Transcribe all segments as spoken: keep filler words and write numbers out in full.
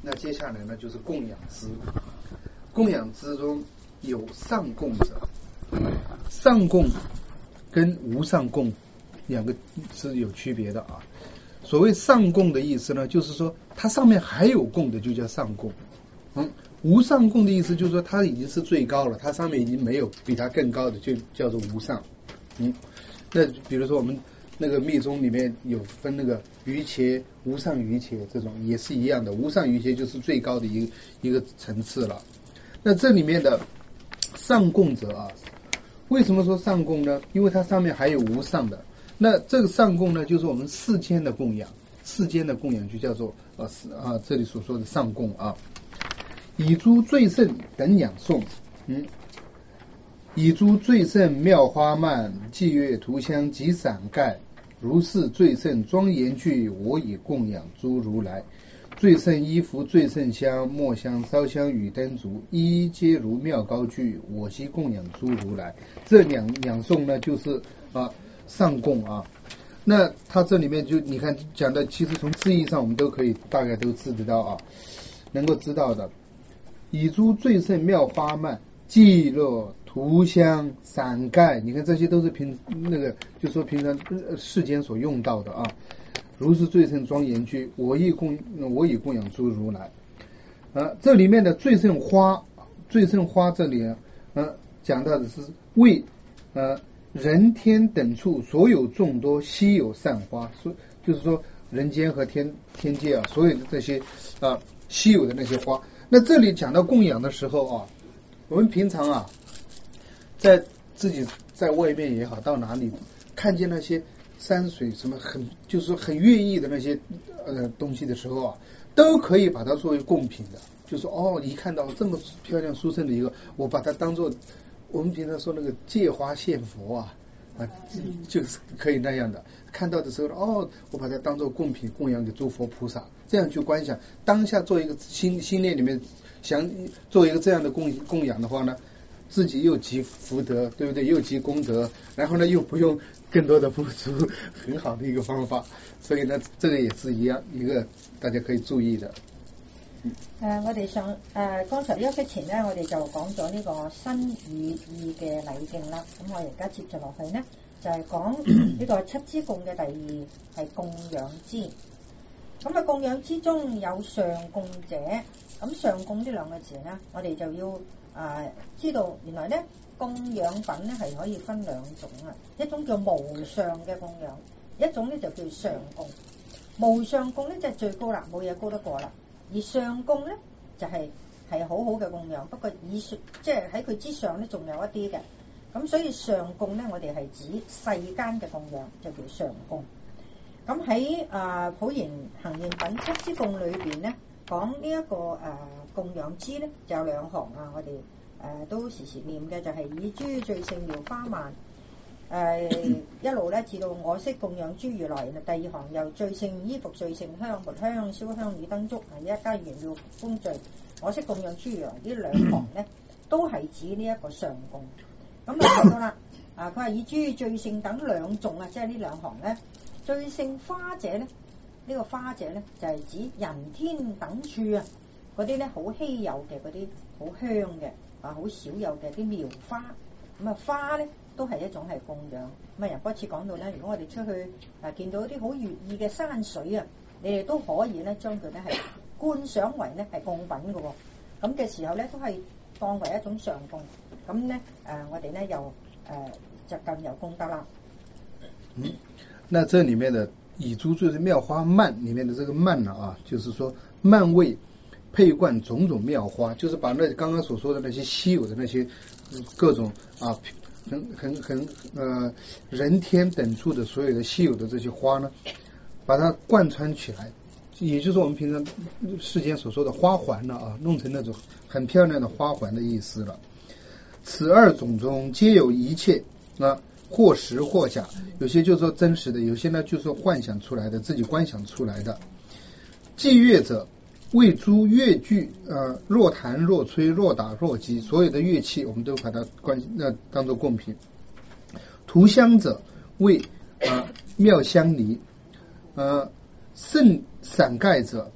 那接下来呢就是供养支，供养支中有上供者，上供跟无上供两个是有区别的啊。所谓上供的意思呢，就是说它上面还有供的就叫上供。嗯，无上供的意思就是说它已经是最高了，它上面已经没有比它更高的，就叫做无上。嗯，那比如说我们那个密宗里面有分那个瑜伽、无上瑜伽这种也是一样的，无上瑜伽就是最高的一个一个层次了。那这里面的上供者啊，为什么说上供呢？因为它上面还有无上的。那这个上供呢，就是我们世间的供养，世间的供养就叫做呃啊这里所说的上供啊。以诸最胜等养诵，嗯，以诸最胜妙花曼、伎乐涂香及伞盖，如是最胜庄严具，我以供养诸如来。最胜衣服、最胜香、墨香、烧香与灯烛，一一皆如妙高具，我悉供养诸如来。这两两颂呢，就是啊上供啊。那它这里面就你看讲的，其实从字义上我们都可以大概都知得到啊，能够知道的。以诸最胜妙花曼、伎乐涂香伞盖，你看这些都是平那个就说平常世间所用到的啊。如是最胜庄严具，我以供我以供养诸如来。啊，这里面的最胜花，最胜花这里呃讲到的是为呃人天等处所有众多稀有善花，说就是说人间和天天界啊，所有的这些啊稀有的那些花。那这里讲到供养的时候啊，我们平常啊在自己在外面也好，到哪里看见那些山水什么很就是说很悦意的那些呃东西的时候啊，都可以把它作为贡品的。就是哦，一看到这么漂亮殊胜的一个，我把它当做我们平常说那个借花献佛啊啊，就是可以那样的。看到的时候哦，我把它当做贡品供养给诸佛菩萨，这样去观想。当下做一个心心念里面想做一个这样的供供养的话呢，自己又积福德，对不对？又积功德，然后呢又不用更多的付出，很好的一个方法。所以呢，这个也是一样一个大家可以注意的。 誒、呃，我哋上誒、呃，剛才呢一息前咧，我哋就講咗呢個身語意嘅禮敬啦。咁我而家接住落去呢，就係、是、講呢個七支供嘅第二係供養支。咁啊，供養之中有上供者。咁上供呢兩個字呢，我哋就要誒、呃、知道原來咧供養品咧係可以分兩種啊，一種叫無上嘅供養，一種咧就叫上供。無上供咧就係最高啦，冇嘢高得過啦。而上供咧就係、是、係好好嘅供養，不過以上即係喺佢之上咧仲有一啲嘅，咁所以上供咧我哋係指世間嘅供養就叫上供。咁喺啊普賢行願品七支供裏邊咧講呢一個誒、呃、供養支咧就有兩行啊，我哋誒、呃、都時時念嘅就係、是、以諸最勝妙花曼。誒、呃、一路咧至到我悉供養諸如來。第二行又最勝衣服、最勝香、末香、燒香與燈燭，一家圓耀歡聚，我悉供養諸如來。呢兩行咧都係指呢一個上供。咁就睇到啦，啊佢話以諸最勝等兩眾啊，即係呢兩行咧，最勝花者咧，呢、這個花者咧就係、是、指人天等處啊，嗰啲咧好稀有嘅嗰啲好香嘅啊，好少有嘅啲妙花。咁啊花咧都係一種係供養。咁啊仁波切講到咧，如果我哋出去啊見到啲好悅意嘅山水啊，你哋都可以咧將佢咧係觀賞為咧係供品嘅喎。咁嘅時候咧都係當為一種上供。咁咧誒我哋咧又誒、呃、就更有功德啦。 嗯，那這裡面的以諸最勝妙花曼裡面的這個曼啊，就是說曼為配冠種種妙花，就是把那剛剛所說的那些稀有的那些各種啊很很很呃人天等處的所有的稀有的這些花呢，把它貫穿起來，也就是我們平常世間所說的花環了啊，弄成那種很漂亮的花環的意思了。此二種中皆有一切啊，或實或假，有些就是說真實的，有些呢就是說幻想出來的，自己觀想出來的。伎樂者為諸樂具，呃，若彈若吹若打若擊，所有的樂器我們都把它關那當作供品。塗香者為呃妙香泥，呃，勝傘蓋者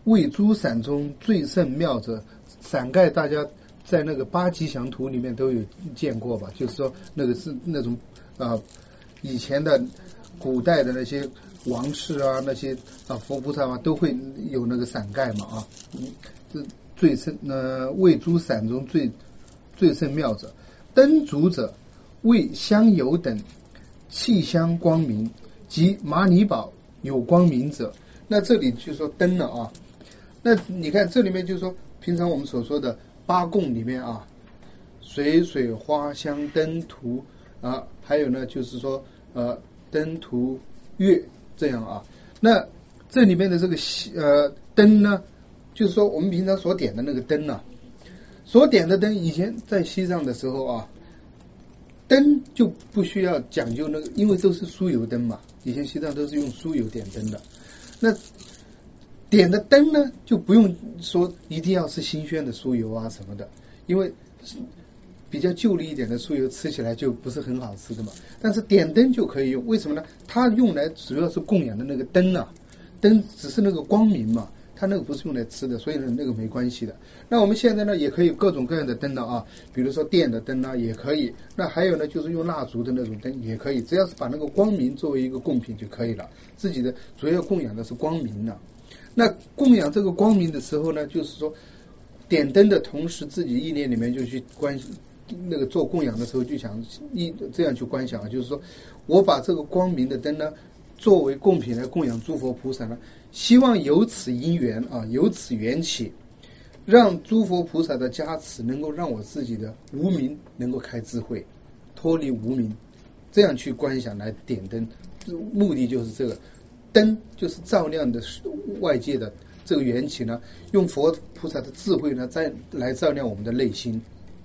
为诸伞中最胜妙者。伞盖大家在那个八吉祥图里面都有见过吧？就是说那个是那种啊、呃、以前的古代的那些王室啊，那些啊佛菩萨啊都会有那个伞盖嘛啊。嗯，这最胜呃为诸伞中最最胜妙者。灯烛者为香油等气香光明，及麻尼宝有光明者。那这里就说灯了啊。那你看这里面就是说平常我们所说的八供里面啊，水水花香灯图啊，还有呢就是说呃灯图月这样啊。那这里面的这个呃灯呢，就是说我们平常所点的那个灯啊，所点的灯以前在西藏的时候啊，灯就不需要讲究那个，因为都是酥油灯嘛，以前西藏都是用酥油点灯的。那点的灯呢，就不用说一定要是新鲜的酥油啊什么的，因为比较旧力一点的酥油吃起来就不是很好吃的嘛。但是点灯就可以用，为什么呢？它用来主要是供养的那个灯啊，灯只是那个光明嘛，它那个不是用来吃的，所以呢那个没关系的。那我们现在呢也可以各种各样的灯了啊，比如说电的灯啊也可以，那还有呢就是用蜡烛的那种灯也可以，只要是把那个光明作为一个贡品就可以了。自己的主要供养的是光明了。那供养这个光明的时候呢，就是说点灯的同时，自己意念里面就去观那个做供养的时候就想一这样去观想啊，就是说我把这个光明的灯呢作为贡品来供养诸佛菩萨呢，希望由此因缘啊，由此缘起，让诸佛菩萨的加持能够让我自己的无明能够开智慧，脱离无明，这样去观想来点灯，目的就是这个。灯就是照亮的外界的这个缘起呢，用佛菩萨的智慧呢，再来照亮我們的內心。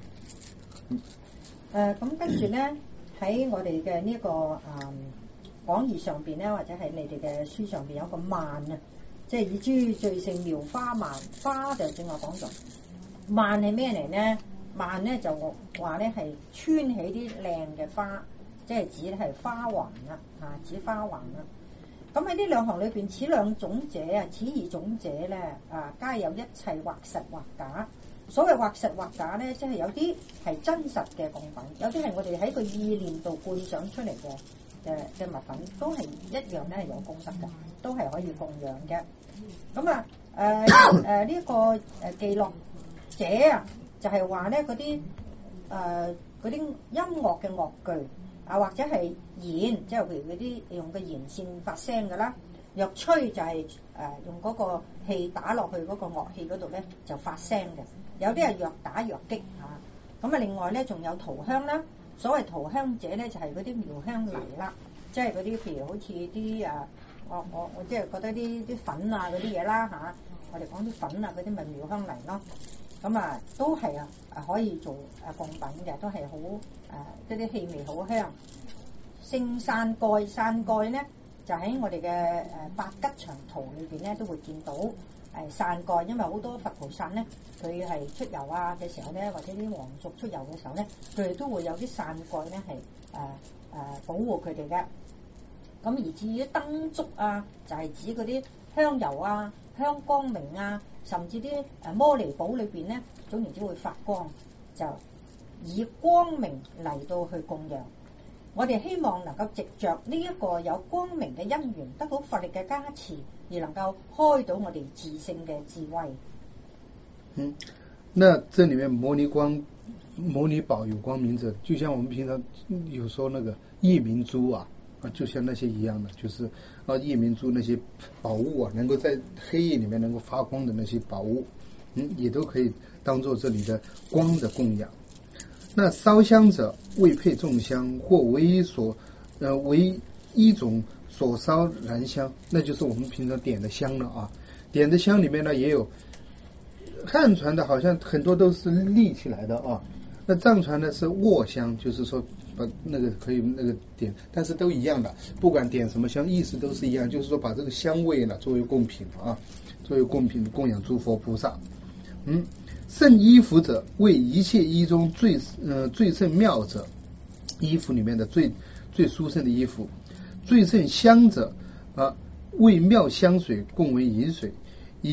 誒咁跟住咧，喺我哋嘅呢個誒講義上邊咧，或者喺你哋嘅書上邊有個曼啊，即係以諸最勝妙花曼，花就正話講咗，曼係咩嚟咧？曼咧就話咧係穿起啲靚嘅花，即係指係花環啦，啊指花環啦。咁喺呢兩行裏邊，此兩種者啊，此二種者咧啊，皆有一切或實或假。所謂或實或假咧，即係有啲係真實嘅供品，有啲係我哋喺個意念度觀想出嚟嘅嘅嘅物品，都係一樣咧係有功德嘅，都係可以供養嘅。咁啊誒誒呢個誒記錄者啊，就係話咧嗰啲誒嗰啲音樂嘅樂具。啊，或者係弦，即係譬如嗰啲用個弦線發聲嘅啦。若吹就係、是、誒、呃、用嗰個氣打落去嗰個樂器嗰度咧就發聲嘅。有啲係若打若擊嚇。咁啊，另外咧仲有塗香啦。所謂塗香者咧就係嗰啲妙香泥啦，即係嗰啲譬如好似啲誒，我我我即係覺得啲啲粉啊嗰啲嘢啦嚇。我哋講啲粉啊嗰啲咪妙香泥咯。咁啊，都係啊，可以做誒供品嘅，都係好誒，嗰啲氣味好香。聖傘蓋，傘蓋咧就喺我哋嘅誒八吉祥圖裏邊咧都會見到誒傘蓋，因為好多佛菩薩咧佢係出遊啊嘅時候咧，或者啲皇族出遊嘅時候咧，佢哋都會有啲傘蓋咧係誒誒保護佢哋嘅。咁而至於燈燭啊，就係、是、指嗰啲香油啊、香光明啊。甚至啲誒摩尼寶裏邊咧，總言之會發光，就以光明嚟到去供養。我哋希望能夠藉着呢一個有光明嘅因緣，得到佛力嘅加持，而能夠開到我哋自性嘅智慧。 嗯，那這裡面摩尼光、摩尼寶有光明者，就像我們平常有說那個夜明珠啊。啊，就像那些一樣的，就是啊，夜明珠那些寶物啊，能夠在黑夜裡面能夠發光的那些寶物，嗯，也都可以當做這裡的光的供養。那燒香者為配眾香，或為所呃為一種所燒燃香，那就是我們平常點的香了啊。點的香裡面呢，也有漢傳的，好像很多都是立起來的啊。那藏傳呢是臥香，就是說。把那個可以那個點，但是都一樣的，不管點什麼香，意思都是一樣，就是說把這個香味呢作為供品啊，作為供品供養諸佛菩薩。嗯，勝衣服者為一切衣中最呃最勝妙者，衣服裡面的最最殊勝的衣服。最勝香者啊，為妙香水供為飲水，以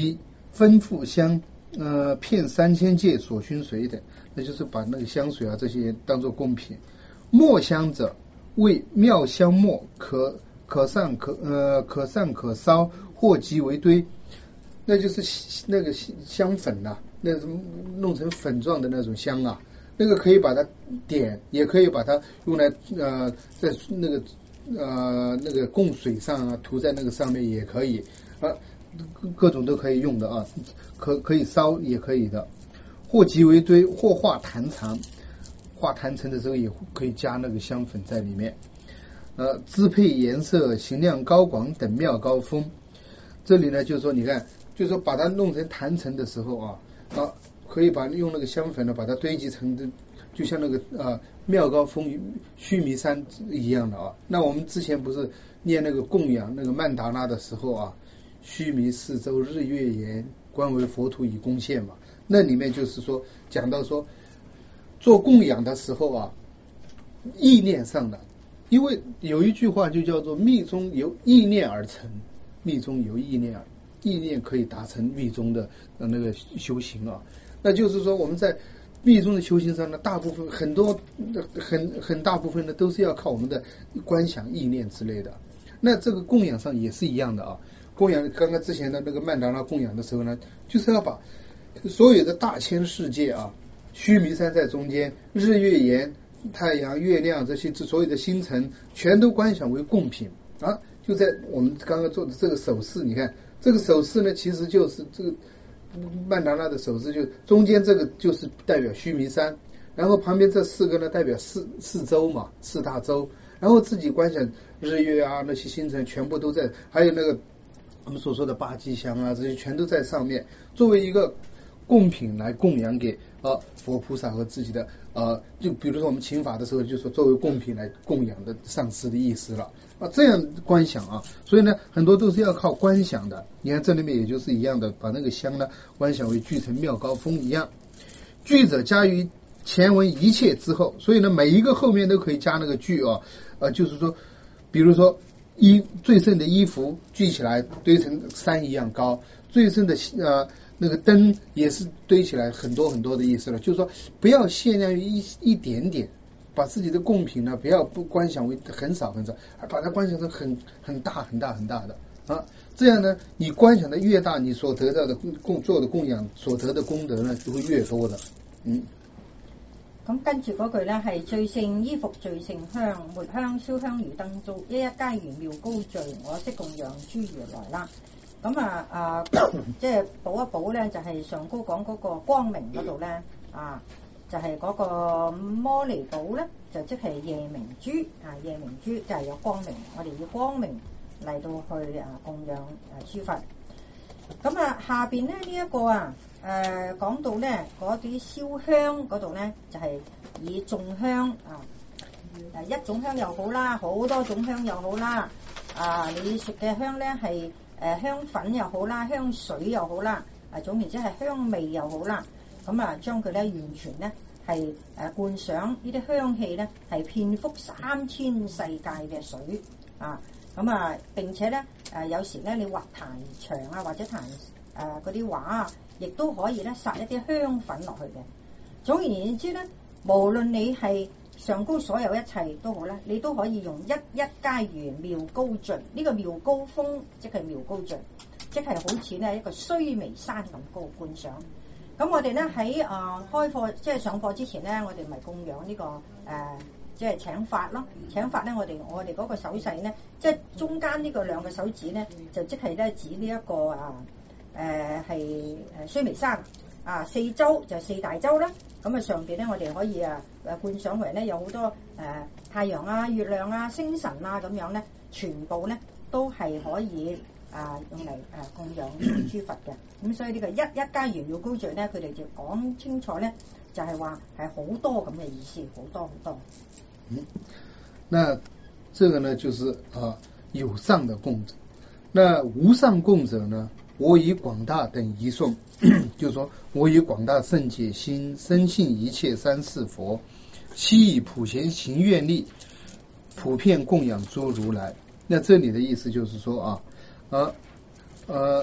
分付香，呃，片三千芥所熏水等，那就是把那个香水啊这些当做贡品。末香者为妙香末，可可上可呃可上可烧，或集为堆，那就是那个香粉呐、啊，那种弄成粉状的那种香啊，那个可以把它点，也可以把它用来呃在那个呃那个供水上啊涂在那个上面也可以啊，各种都可以用的啊，可可以烧也可以的，或集为堆，或化坛长。画坛城的时候也可以加那个香粉在里面，呃，支配颜色、形量高广等妙高峰。这里呢，就是说，你看，就是说把它弄成坛城的时候啊，啊，可以把用那个香粉呢，把它堆积成的，就像那个啊妙高峰、须弥山一样的啊。那我们之前不是念那个供养那个曼达拉的时候啊，须弥四周日月岩，观为佛土以贡献嘛。那里面就是说讲到说。做供养的时候啊，意念上的，因为有一句话就叫做密宗由意念而成，密宗由意念，意念可以达成密宗的那个修行啊。那就是说我们在密宗的修行上呢，大部分很多很很大部分呢都是要靠我们的观想意念之类的。那这个供养上也是一样的啊。供养刚刚之前的那个曼达拉供养的时候呢，就是要把所有的大千世界啊。须弥山在中间，日月岩、太阳、月亮这些所有的星辰，全都观想为贡品啊！就在我们刚刚做的这个手势，你看这个手势呢，其实就是这个曼达拉的手势，就中间这个就是代表须弥山，然后旁边这四个呢代表四四洲嘛，四大洲，然后自己观想日月啊那些星辰全部都在，还有那个我们所说的八吉祥啊这些全都在上面，作为一个贡品来供养给。呃，佛菩萨和自己的呃，就比如说我们请法的时候，就说作为贡品来供养的上师的意思了啊，这样观想啊，所以呢，很多都是要靠观想的。你看这里面也就是一样的，把那个香呢观想为聚成妙高峰一样，聚者加于前文一切之后，所以呢，每一个后面都可以加那个聚啊，呃，就是说，比如说衣最盛的衣服聚起来堆成山一样高，最盛的呃。那个灯也是堆起来很多很多的意思了，就是说不要限量于一一点点，把自己的贡品呢不要不观想为很少很少，而把它观想成很很大很大很大的啊，这样呢你观想的越大，你所得到的供做的供養所得的功德呢就會越多的。嗯。 咁跟住嗰句咧係最勝衣服最勝香，末香燒香如燈燭，一一皆如妙高聚，我悉供養諸如來啦。咁啊啊，即係補一補咧，就係、是、上高講嗰個光明嗰度咧啊，就係、是、嗰個摩尼寶咧，就即係夜明珠啊，夜明珠就係有光明，我哋以光明嚟到去啊供養啊諸佛。咁啊下邊咧呢一、這個啊誒講到咧嗰啲燒香嗰度咧，就係、是、以眾香啊，誒一種香又好啦，好多種香又好啦，啊你食嘅香咧係。誒香粉又好啦，香水又好啦，誒總言之係香味又好啦，咁啊將佢咧完全咧係誒灌上呢啲香氣咧係遍覆三千世界嘅水啊，咁啊並且咧誒有時咧你畫壇牆啊或者壇誒嗰啲畫啊，亦都可以咧撒一啲香粉落去嘅。總而言之咧，無論你係上高所有一切都好啦，你都可以用一一皆如妙高聚，呢、這個妙高峰即係妙高聚，即係好似咧一個須彌山咁高觀賞。咁我哋咧喺啊開課即係上課之前咧，我哋咪供養呢、這個誒、呃、即係請法咯。請法咧，我哋我哋嗰個手勢咧，即係中間呢個兩個手指咧，就即係咧指呢、這、一個啊誒係誒須彌山啊，四洲就四大洲啦。咁啊上邊咧，我哋可以啊誒觀賞為咧有好多誒、呃、太陽啊、月亮啊、星辰啊咁樣咧，全部咧都係可以啊、呃、用嚟誒、呃、供養諸佛嘅。咁所以呢個一一皆如妙高聚咧，佢哋就講清楚咧，就係話係好多咁嘅意思，好多好多。 嗯，那這個呢就是啊有上的供者，那無上供者呢？我以廣大等一頌，就是說我以廣大聖解心深信一切三世佛，悉以普賢行願力，普遍供養諸如來。那這裡的意思就是說啊，啊呃，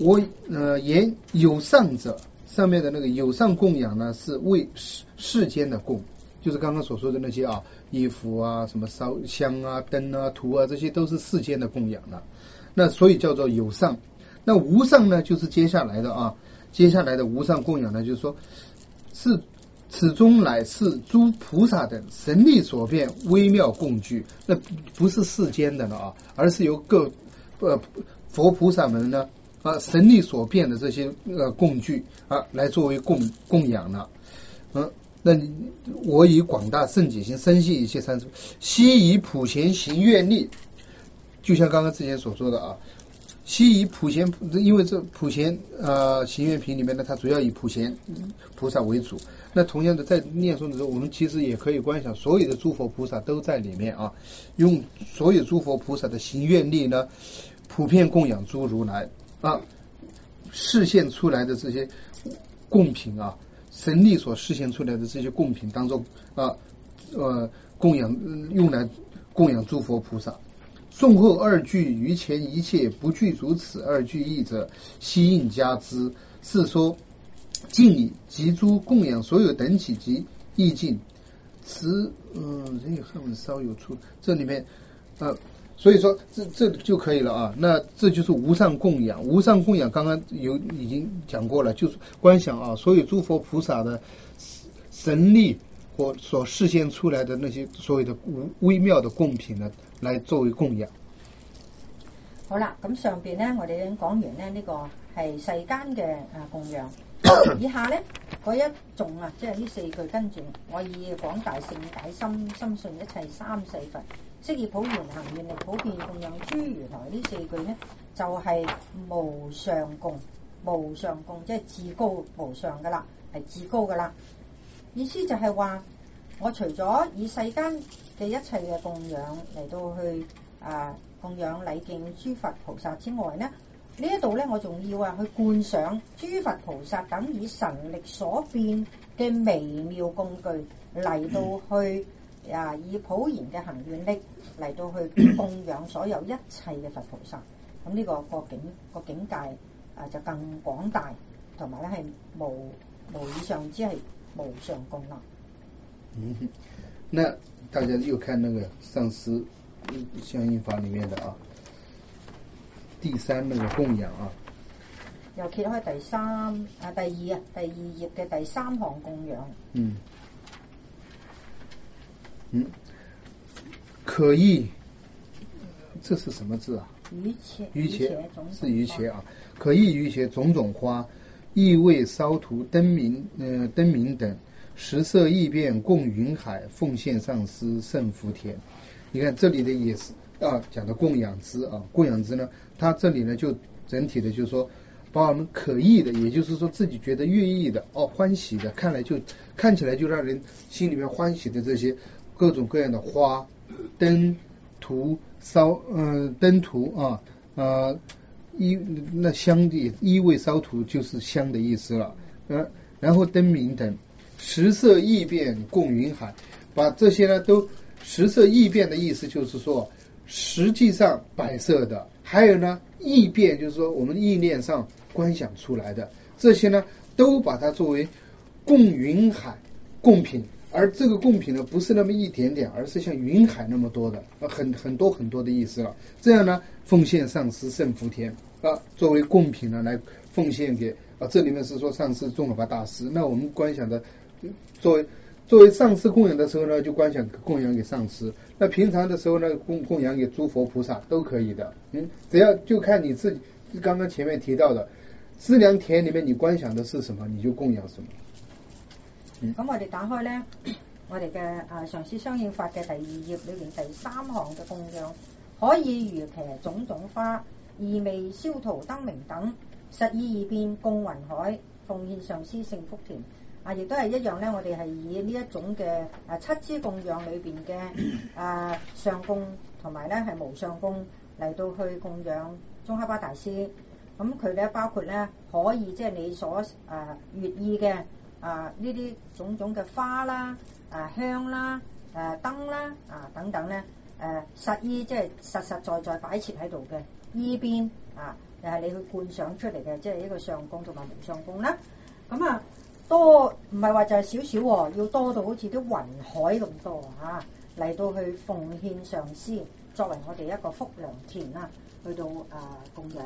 我呃言有上者，上面的那个有上供养呢，是为世世间的供，就是刚刚所说的那些啊，衣服啊、什么烧香啊、灯啊、图啊，这些都是世间的供养了。那所以叫做有上。那无上呢，就是接下来的啊，接下来的无上供养呢，就是说是此中乃是诸菩萨等神力所变微妙供具，那不是世间的了啊，而是由各呃佛菩萨们呢啊神力所变的这些呃供具啊来作为供供养了。嗯、啊，那我以广大圣解心深细一切三世，悉以普贤行愿力，就像刚刚之前所说的啊。悉以普贤，因为这普贤呃行愿品里面呢，它主要以普贤菩萨为主。那同样的，在念诵的时候，我们其实也可以观想所有的诸佛菩萨都在里面啊，用所有诸佛菩萨的行愿力呢，普遍供养诸如来啊，示现出来的这些供品啊，神力所示现出来的这些供品当中啊，呃，供养用来供养诸佛菩萨。颂后二句于前一切不具足此二句义者，悉应加之。是说敬礼及诸供养所有等起及意境，此嗯人与汉文稍有出，这里面呃，所以说这这就可以了啊。那这就是无上供养，无上供养刚刚有已经讲过了，就是观想啊，所有诸佛菩萨的神力或所示现出来的那些所谓的微妙的供品呢，來作為供養。 好啦，咁上邊咧，我哋已經講完咧，呢、這個係世間嘅啊供養。以下咧嗰一眾啊，即係呢四句跟住，我以廣大聖解心深信一切三世佛，悉以普賢行願力普遍供養諸如來。呢四句咧就係、是、無上供，無上供即係至高無上噶啦，係至高噶啦。意思就係話，我除咗以世間嘅一切嘅供養嚟到去啊供養禮敬諸佛菩薩之外呢，呢一度咧我仲要啊去觀賞諸佛菩薩等以神力所變嘅微妙工具嚟到去啊以普賢嘅行願力嚟到去供養所有一切嘅佛菩薩。咁呢個個境個境界啊就更廣大，同埋咧係無無以上之係無上供啦。 嗯，那大家又看那個上師相應法裏面的啊，第三那個供養啊， 又揭開第三啊第二啊第二頁嘅第三項供養。 嗯嗯，可意，這是什麼字啊？ 於伽， 於伽是於伽伽啊，可意於伽種種花，意味燒塗燈明呃燈明等。十色異變供雲海，奉獻上師勝福田。你看這裡的也是啊，講的供養支啊，供養支呢，它這裡呢就整體的就是說，把我們可意的，也就是說自己覺得悅意的哦，歡喜的，看來就看起來就讓人心裡面歡喜的這些各種各樣的花、燈、圖、燒嗯燈圖啊啊衣那香的衣味燒塗就是香的意思了，呃、啊，然後燈明等。十色異變供雲海，把這些呢都十色異變的意思就是說，實際上擺設的，還有呢異變就是說我們意念上觀想出來的，這些呢都把它作為供雲海供品，而這個供品呢不是那麼一點點，而是像雲海那麼多的，很很多很多的意思了。這樣呢奉獻上師勝福田啊，作為供品呢來奉獻給啊，這裡面是說上師宗喀巴大師，那我們觀想的。作為作為上師供養的時候呢，就觀想供養給上師。那平常的時候呢，供供養給諸佛菩薩都可以的。嗯，只要就看你自己，剛剛前面提到的資糧田裡面你觀想的是什麼，你就供養什麼。 嗯，咁我哋打開呢，我哋嘅啊上師相應法嘅第二頁裏邊第三行嘅供養，可以如騎種種花，異味燒塗燈明等，實意異變供雲海，奉獻上師勝福田。啊，亦都係一樣咧，我哋係以呢一種嘅啊七支供養裏邊嘅啊上供同埋咧係無上供嚟到去供養宗喀巴大師。咁佢咧包括咧可以即係你所啊悅意嘅啊呢啲種種嘅花啦、啊香啦、誒燈啦啊等等咧誒實意即係實實在在擺設喺度嘅，異變啊誒你去觀想出嚟嘅，即係一個上供同埋無上供啦。咁啊多唔係話就係少少喎，要多到好似啲雲海咁多啊，嚟到去奉獻上師，作為我哋一個福良田啦，去到啊供養。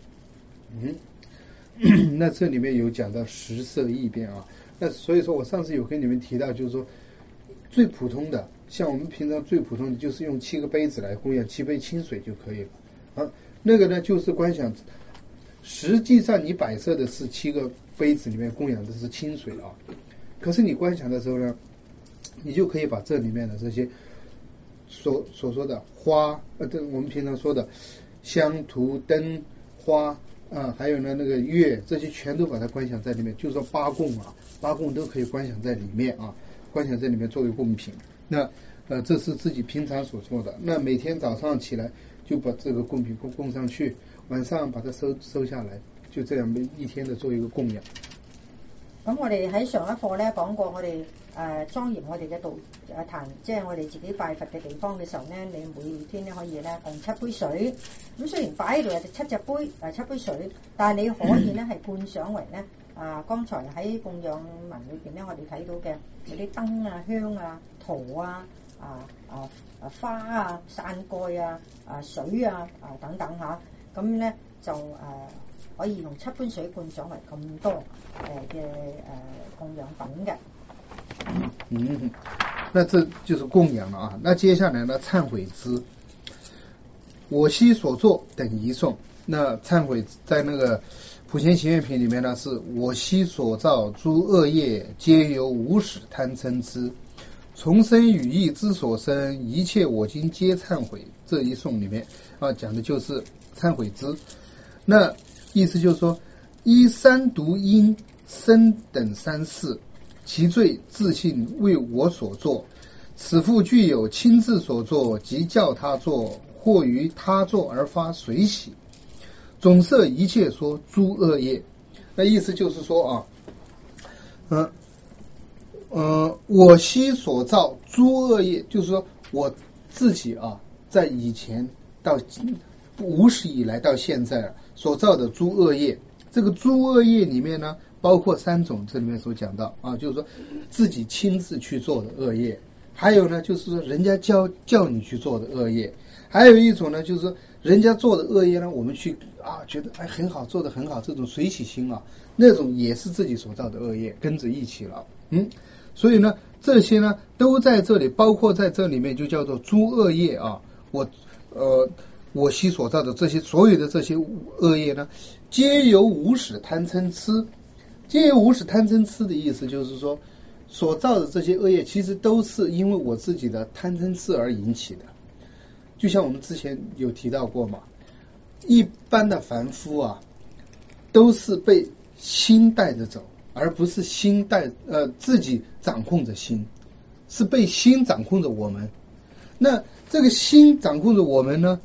嗯，那這裡面有講到十色異變啊，那所以說我上次有跟你們提到，就是說最普通的，像我們平常最普通的，就是用七個杯子來供養七杯清水就可以了啊。那個呢，就是觀想，實際上你擺設的是七個杯子裡面供養的是清水啊，可是你觀想的時候呢，你就可以把這裡面的這些所所說的花，呃，這我們平常說的香塗燈花。啊，還有呢，那個月，這些全都把它觀想在裡面，就是說八供啊，八供都可以觀想在裡面啊，觀想在裡面作為供品。那呃，這是自己平常所做的。那每天早上起來就把這個供品供供上去，晚上把它收收下來，就這樣每一天的做一個供養。 咁我哋喺上一課咧講過，我哋誒莊嚴我哋嘅道誒壇，即係我哋自己拜佛嘅地方嘅時候咧，你每天咧可以咧供七杯水。咁雖然擺喺度有七隻杯誒七杯水，但係你可以咧係觀想為咧啊，剛才喺供養文裏邊咧，我哋睇到嘅有啲燈啊、香啊、圖啊、啊啊啊花啊、傘蓋啊、啊水啊啊等等嚇，咁咧就誒。啊可以用七杯水觀想為咁多誒嘅誒供養品嘅。 嗯，那這就是供養了啊。那接下來呢，懺悔之，我昔所作等一頌。那懺悔在那個普賢行願品裡面呢，是我昔所造諸惡業，皆由無始貪嗔癡，從生語意之所生，一切我今皆懺悔。這一頌裡面啊，講的就是懺悔之。那意思就是說，依三毒因生等三世，其罪自性為我所作，此復具有親自所作及教他作，或於他作而發隨喜，總攝一切說諸惡業。那意思就是說啊，嗯、呃呃，我昔所造諸惡業，就是說我自己啊，在以前到無始以來到現在所造的諸惡業，這個諸惡業裡面呢，包括三種，這裡面所講到啊，就是說自己親自去做的惡業，還有呢，就是說人家教叫你去做的惡業，還有一種呢，就是說人家做的惡業呢，我們去啊覺得哎很好，做得很好，這種隨喜心啊，那種也是自己所造的惡業，跟着一起了，嗯，所以呢，這些呢都在這裡，包括在這裡面就叫做諸惡業啊，我呃。我昔所造的這些所有的這些惡業呢，皆由無始貪嗔癡，皆由無始貪嗔癡的意思就是說，所造的這些惡業其實都是因為我自己的貪嗔癡而引起的。就像我們之前有提到過嘛，一般的凡夫啊，都是被心帶着走，而不是心帶呃自己掌控着心，是被心掌控着我們。那這個心掌控着我們呢？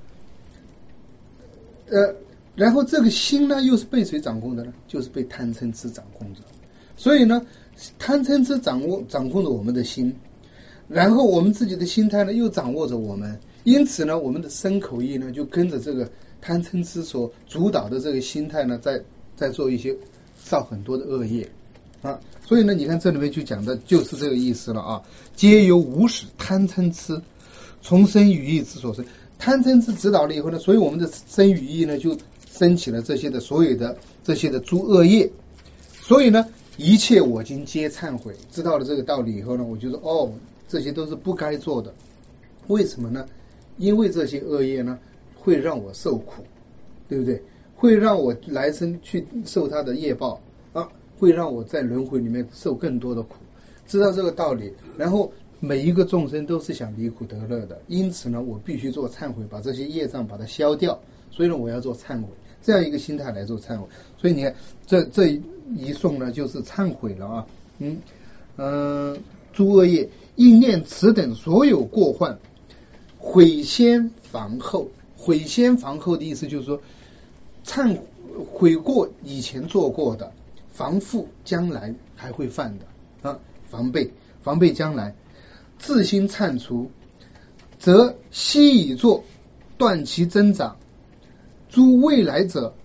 呃，然後這個心呢，又是被誰掌控的呢？就是被貪嗔癡掌控着。所以呢，貪嗔癡掌握掌控着我們的心，然後我們自己的心態呢，又掌握着我們。因此呢，我們的身口意呢，就跟着這個貪嗔癡所主導的這個心態呢，在在做一些造很多的惡業啊。所以呢，你看這裡面就講的就是這個意思了啊。皆由無始貪嗔癡，從生語意之所生。貪嗔癡指導了以後呢，所以我們的身語意呢就升起了這些的所有的這些的諸惡業。所以呢，一切我今皆懺悔。知道了這個道理以後呢，我就說哦，這些都是不該做的。為什麼呢？因為這些惡業呢會讓我受苦，對不對？會讓我來生去受他的業報啊，會讓我在輪迴裡面受更多的苦。知道這個道理，然後每一個眾生都是想離苦得樂的，因此呢，我必須做懺悔，把這些業障把它消掉。所以呢，我要做懺悔，這樣一個心態來做懺悔。所以你看，這這一頌呢，就是懺悔了啊。嗯嗯，諸惡業應念此等所有過患，悔先防後。悔先防後的意思就是說，懺悔過以前做過的，防復將來還會犯的啊，防備防備將來。自心懺除，則悉已作，斷其增長。諸未來者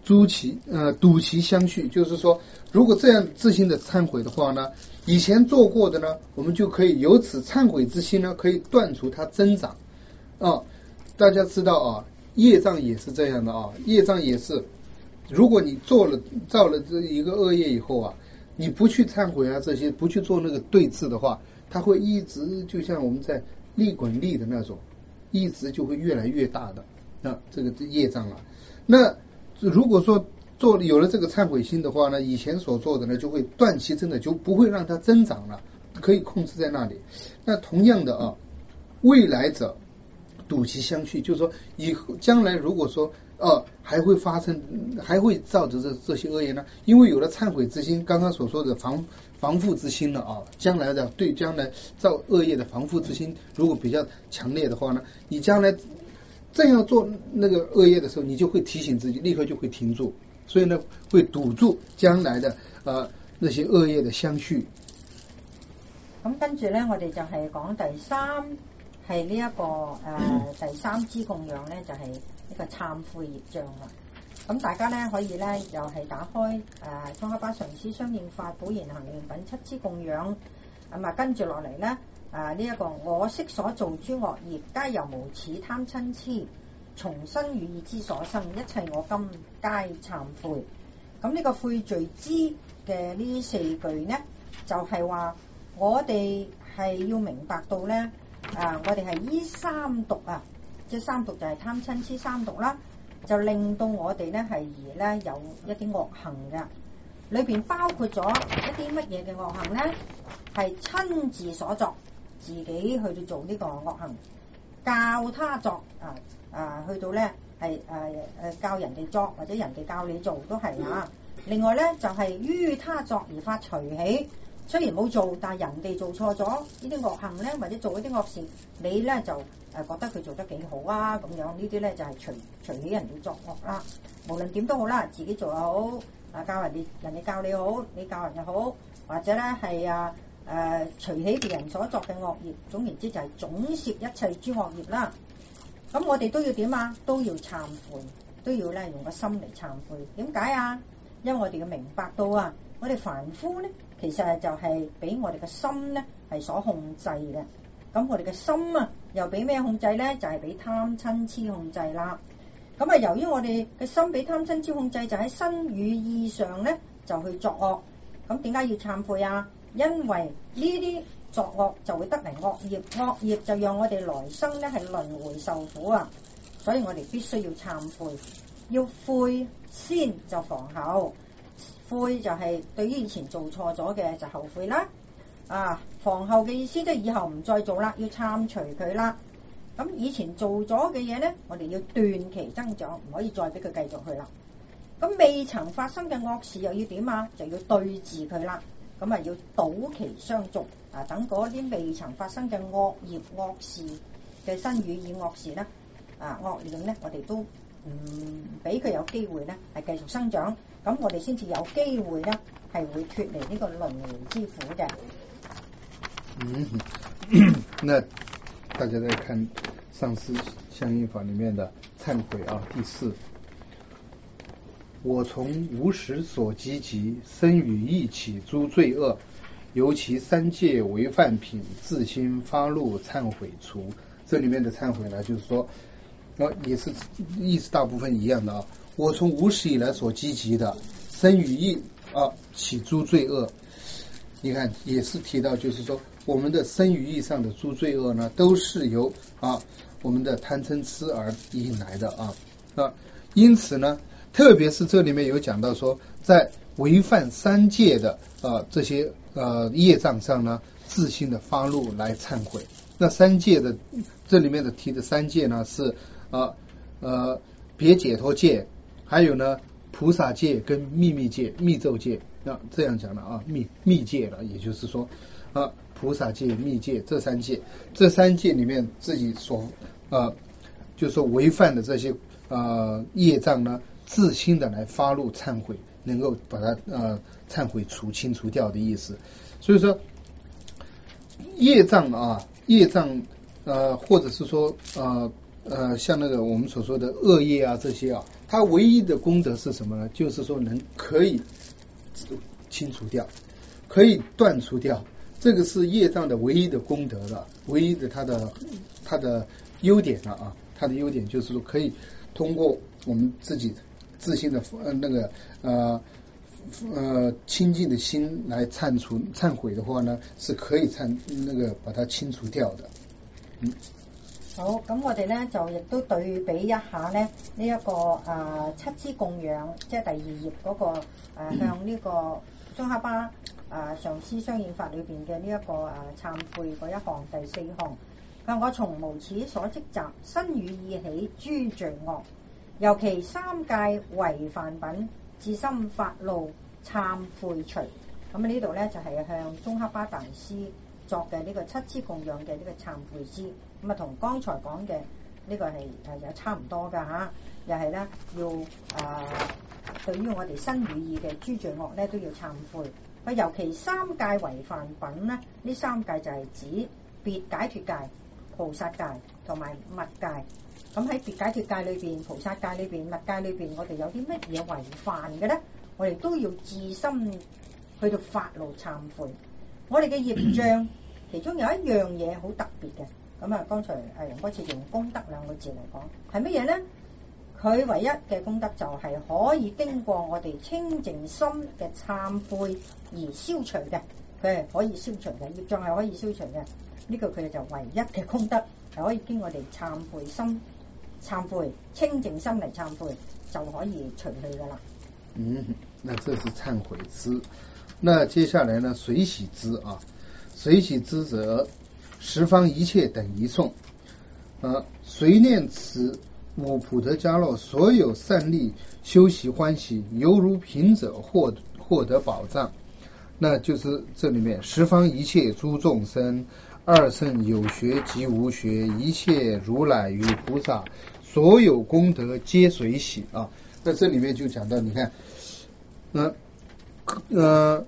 诸其呃睹其相续，就是说，如果这样自心的忏悔的话呢，以前做过的呢，我们就可以由此忏悔之心呢，可以断除它增长啊。大家知道啊，业障也是这样的啊，业障也是，如果你做了造了这一个恶业以后啊，你不去忏悔啊，这些不去做那个对治的话，它会一直就像我们在利滚利的那种，一直就会越来越大的。那这个业障啊，那如果说做有了这个忏悔心的话呢，以前所做的呢就会断其增的，就不会让它增长了，可以控制在那里。那同样的啊，未来者睹其相续，就是说以后将来如果说呃还会发生，还会造着这这些恶业呢，因为有了忏悔之心，刚刚所说的防防护之心了啊，将来的对将来造恶业的防护之心如果比较强烈的话呢，你将来正要做那个恶业的时候，你就会提醒自己，立刻就会停住，所以呢，会堵住将來的呃那些惡業的相續。 咁跟住咧，我哋就係講第三係呢一個誒、呃、第三支供養咧，就係、是、呢個懺悔業障啦。咁大家咧可以咧又係打開誒宗喀巴上師相應法寶現行願品七支供養，咁啊跟住落嚟咧。啊！呢、這、一個我昔所做諸惡業，皆由無始貪嗔癡，從身語意之所生，一切我今皆懺悔。咁呢個悔罪之嘅呢四句呢，就係、是、話我哋係要明白到咧，啊！我哋係依三毒啊，即係三毒就係貪嗔癡三毒啦，就令到我哋咧係而咧有一啲惡行嘅，裏邊包括咗一啲乜嘢嘅惡行咧，係親自所作。自己去到做呢個惡行，教他作啊啊，去到咧係誒誒教人哋作，或者人哋教你做都係啊。另外咧就係、是、於他作而發隨喜，雖然冇做，但係人哋做錯咗呢啲惡行咧，或者做一啲惡事，你咧就誒覺得佢做得幾好啊咁樣，呢啲咧就係隨隨喜人哋作惡啦。無論點都好啦，自己做又好，啊教人哋人哋教你好，你教人又好，或者咧係啊。誒、呃、隨喜別人所作嘅惡業，總言之就係總攝一切諸惡業啦。咁我哋都要點啊？都要懺悔，都要咧用個心嚟懺悔。點解啊？因為我哋要明白到啊，我哋凡夫咧，其實就係俾我哋嘅心咧係所控制嘅。咁我哋嘅心啊，又俾咩控制咧？就係、是、俾貪嗔癡控制啦。咁啊，由於我哋嘅心俾貪嗔癡控制，就喺身語意上咧就去作惡。咁點解要懺悔啊？因為呢啲作惡就會得嚟惡業，惡業就讓我哋來生咧係輪迴受苦啊！所以我哋必須要懺悔，要悔先就防後。悔就係對於以前做錯咗嘅就後悔啦。啊，防後嘅意思即係以後唔再做啦，要懺除佢啦。咁以前做咗嘅嘢咧，我哋要斷其增長，唔可以再俾佢繼續去啦。咁未曾發生嘅惡事又要點啊？就要對治佢啦。咁啊，要堵其相續啊！等嗰啲未曾發生嘅惡業惡事嘅身語意惡事咧，啊惡念咧，我哋都唔俾佢有機會咧，係繼續生長。咁我哋先至有機會咧，係會脫離呢個輪迴之苦嘅。 嗯，那大家再看上師相應法裡面的懺悔啊，第四。我從無始所積集，身語意起諸罪惡，由其三界違犯品，自心發怒懺悔除。這裡面的懺悔呢，就是說，啊，也是意思大部分一樣的啊。我從無始以來所積集的身語意啊起諸罪惡，你看也是提到，就是說我們的身語意上的諸罪惡呢，都是由啊我們的貪嗔癡而引來的啊啊，因此呢。特別是這裡面有講到說，在違犯三界的呃這些呃業障上呢，自心的發怒來懺悔。那三界的這裡面的提的三界呢，是呃呃別解脫界，還有呢菩薩界跟秘密界、密咒界。那這樣講了啊，密密界了，也就是說啊菩薩界、密界這三界，這三界裡面自己所呃就是說違犯的這些呃業障呢。自心的來發怒懺悔，能夠把它呃懺悔除清除掉的意思。所以說業障啊，業障呃或者是說呃呃，像那个我们所说的恶业啊这些啊，它唯一的功德是什么呢？就是说能可以清除掉，可以断除掉，这个是业障的唯一的功德了，唯一的它的它的优点了啊，它的优点就是说可以通过我们自己自信的呃那个呃呃清净的心来忏除忏悔的話呢，是可以忏那個把它清除掉的。嗯， 好，咁我哋咧就亦都對比一下咧呢一、這個誒、呃、七支供養，即係第二頁嗰、那個誒、呃、向呢個宗喀巴誒、呃、上師相應法裏邊嘅呢一個誒、呃、懺悔嗰一項第四項。佢話我從無始所積集身語意起諸罪惡，尤其三界違犯品，自心發怒懺悔除。咁呢度咧就係、是、向宗喀巴大師作嘅呢個七支供養嘅呢個懺悔詩。咁啊，同剛才講嘅呢個係誒有差唔多㗎嚇，又係咧要誒、呃、對於我哋身語意嘅諸罪惡咧都要懺悔。佢尤其三界違犯品咧，呢三界就係指別解脫界、菩薩界同埋密界。咁喺別解脫界裏邊、菩薩界裏邊、密界裏邊，我哋有啲乜嘢違犯嘅咧？我哋都要自心去到發怒懺悔。我哋嘅業障其中有一樣嘢好特別嘅。咁啊，剛才誒楊哥次用功德兩個字嚟講，係乜嘢咧？佢唯一嘅功德就係可以經過我哋清淨心嘅懺悔而消除嘅，佢係可以消除嘅，業障係可以消除嘅。呢、這個佢就唯一嘅功德係可以經我哋懺悔心、懺悔清淨心嚟懺悔，就可以除去噶啦。 嗯，那這是懺悔支。那接下來呢，隨喜支啊，隨喜支者，十方一切等一頌，啊，隨念此五普陀迦羅所有善利，修習歡喜，猶如貧者獲獲得寶藏。那就是這裡面十方一切諸眾生，二乘有學及無學，一切如來與菩薩，所有功德皆隨喜啊。那這裡面就講到，你看，呃呃。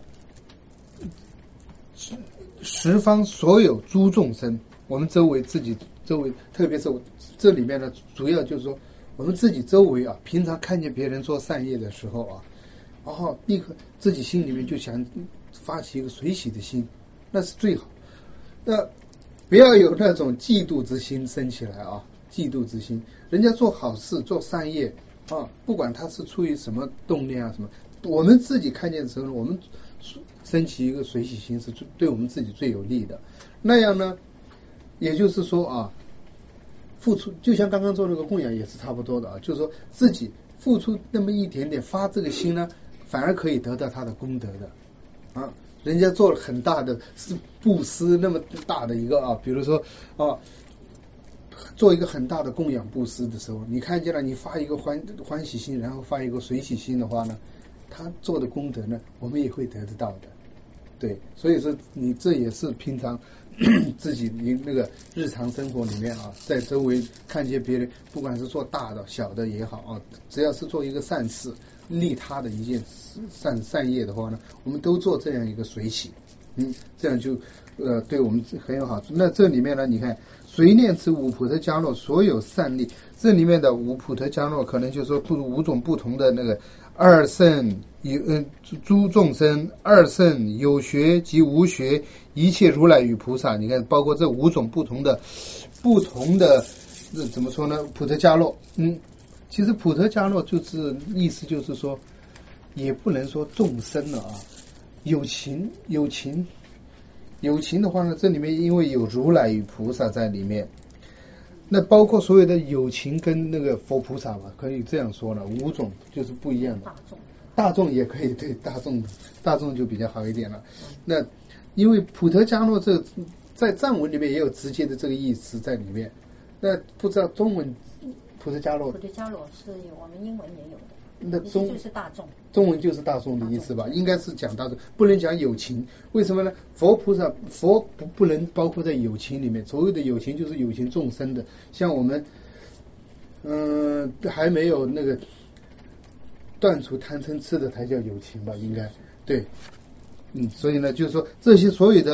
十方所有諸眾生，我們周圍自己周圍，特別是這裡面呢，主要就是說我們自己周圍啊，平常看見別人做善業的時候啊，然後立刻自己心裡面就想發起一個隨喜的心，那是最好。那不要有那種嫉妒之心生起來啊，嫉妒之心，人家做好事做善業啊，不管他是出於什麼動念啊什麼，我們自己看見的時候，我們升起一個隨喜心是對我們自己最有利的。那樣呢，也就是說啊，付出就像剛剛做那個供養也是差不多的啊，就是說自己付出那麼一點點，發這個心呢，反而可以得到他的功德的啊。人家做了很大的布施，那麼大的一個啊，比如說啊，做一個很大的供養布施的時候，你看見了，你發一個歡歡喜心，然後發一個隨喜心的話呢，他做的功德呢，我們也會得得到的。對，所以說你這也是平常自己你那個日常生活裏面啊，在周圍看見別人，不管是做大的小的也好啊，只要是做一個善事利他的一件善善業的話呢，我們都做這樣一個隨喜，嗯，這樣就呃對我們很有好處。那這裡面呢，你看隨念此五普陀迦羅所有善利，這裡面的五普陀迦羅可能就是說不五種不同的那個二乘有嗯諸眾生，二乘有學及無學，一切如來與菩薩，你看包括這五種不同的不同的怎麼說呢？普陀迦羅，嗯，其實普陀迦羅就是意思就是說，也不能說眾生了啊，有情有情有情的話呢，這裡面因為有如來與菩薩在裡面。那包括所有的有情跟那個佛菩薩吧，可以這樣說了，五種就是不一樣的。大眾，大眾也可以，對，大眾，大眾就比較好一點了。那因為普陀迦羅這在藏文裡面也有直接的這個意思在裡面。那不知道中文普陀迦羅？普陀迦羅是我們英文也有的。那中就是大眾，中文就是大眾的意思吧？應該是講大眾，不能講有情。為什麼呢？佛菩薩佛不不能包括在有情裡面。所謂的有情就是有情眾生的，像我們，嗯、呃，還沒有那個斷除貪嗔癡的才叫有情吧？應該對，嗯，所以呢，就是說這些所有的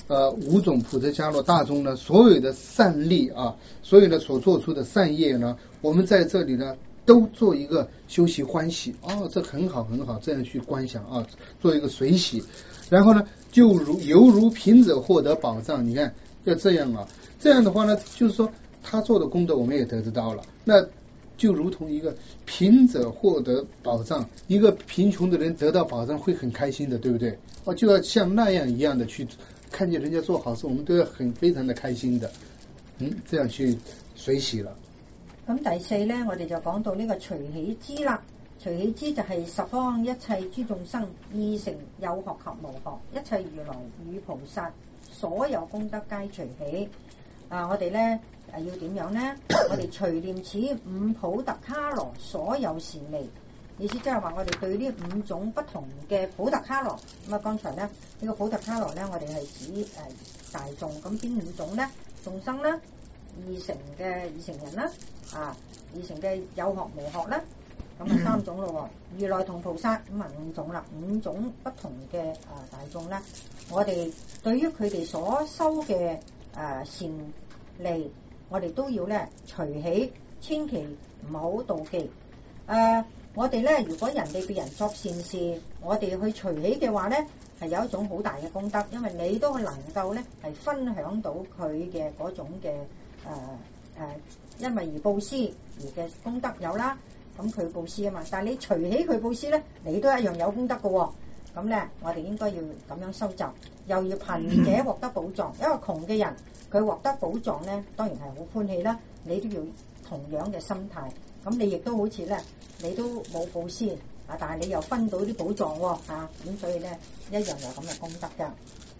呃五种普泽伽罗大众呢，所有的善力啊，所有的所做出的善业呢，我们在这里呢都做一个修习欢喜，哦，这很好很好，这样去观想啊，做一个随喜，然后呢就如犹如贫者获得宝藏，你看要这样啊，这样的话呢，就是说他做的功德我们也得得到了，那就如同一个贫者获得宝藏，一个贫穷的人得到宝藏会很开心的，对不对？哦，就要像那样一样的去看见人家做好事，我们都要很非常的開心的，嗯，這樣去隨喜啦。 咁第四咧，我哋就講到呢個隨喜之啦。隨喜之就係十方一切諸眾生，意成有學及無學，一切如來與菩薩，所有功德皆隨喜。啊，我哋咧誒要點樣咧？我哋隨念此五普特伽羅所有善利。意思即係話我哋對呢五種不同嘅普特伽羅，咁啊剛才咧呢、這個普特伽羅咧，我哋係指誒、呃、大眾，咁邊五種咧？眾生啦，二乘嘅二乘人啦，啊二乘嘅有學無學啦，咁啊三種咯喎，如來同菩薩咁啊五種啦，五種不同嘅啊大眾咧，我哋對於佢哋所修嘅誒、呃、善利，我哋都要咧隨喜，千祈唔好妒忌誒。呃我哋咧，如果人哋別人作善事，我哋去隨喜嘅話咧，係有一種好大嘅功德，因為你都能夠咧係分享到佢嘅嗰種嘅誒誒，因為而布施而嘅功德有啦。咁佢布施啊嘛，但係你隨喜佢布施咧，你都一樣有功德嘅喎。咁咧，我哋應該要咁樣收集，又要貧者獲得寶藏，因為窮嘅人佢獲得寶藏咧，當然係好歡喜啦。你都要同樣嘅心態。咁你亦都好似咧，你都冇布施啊，但係你又分到啲寶藏喎嚇，咁所以咧一樣有咁嘅功德㗎。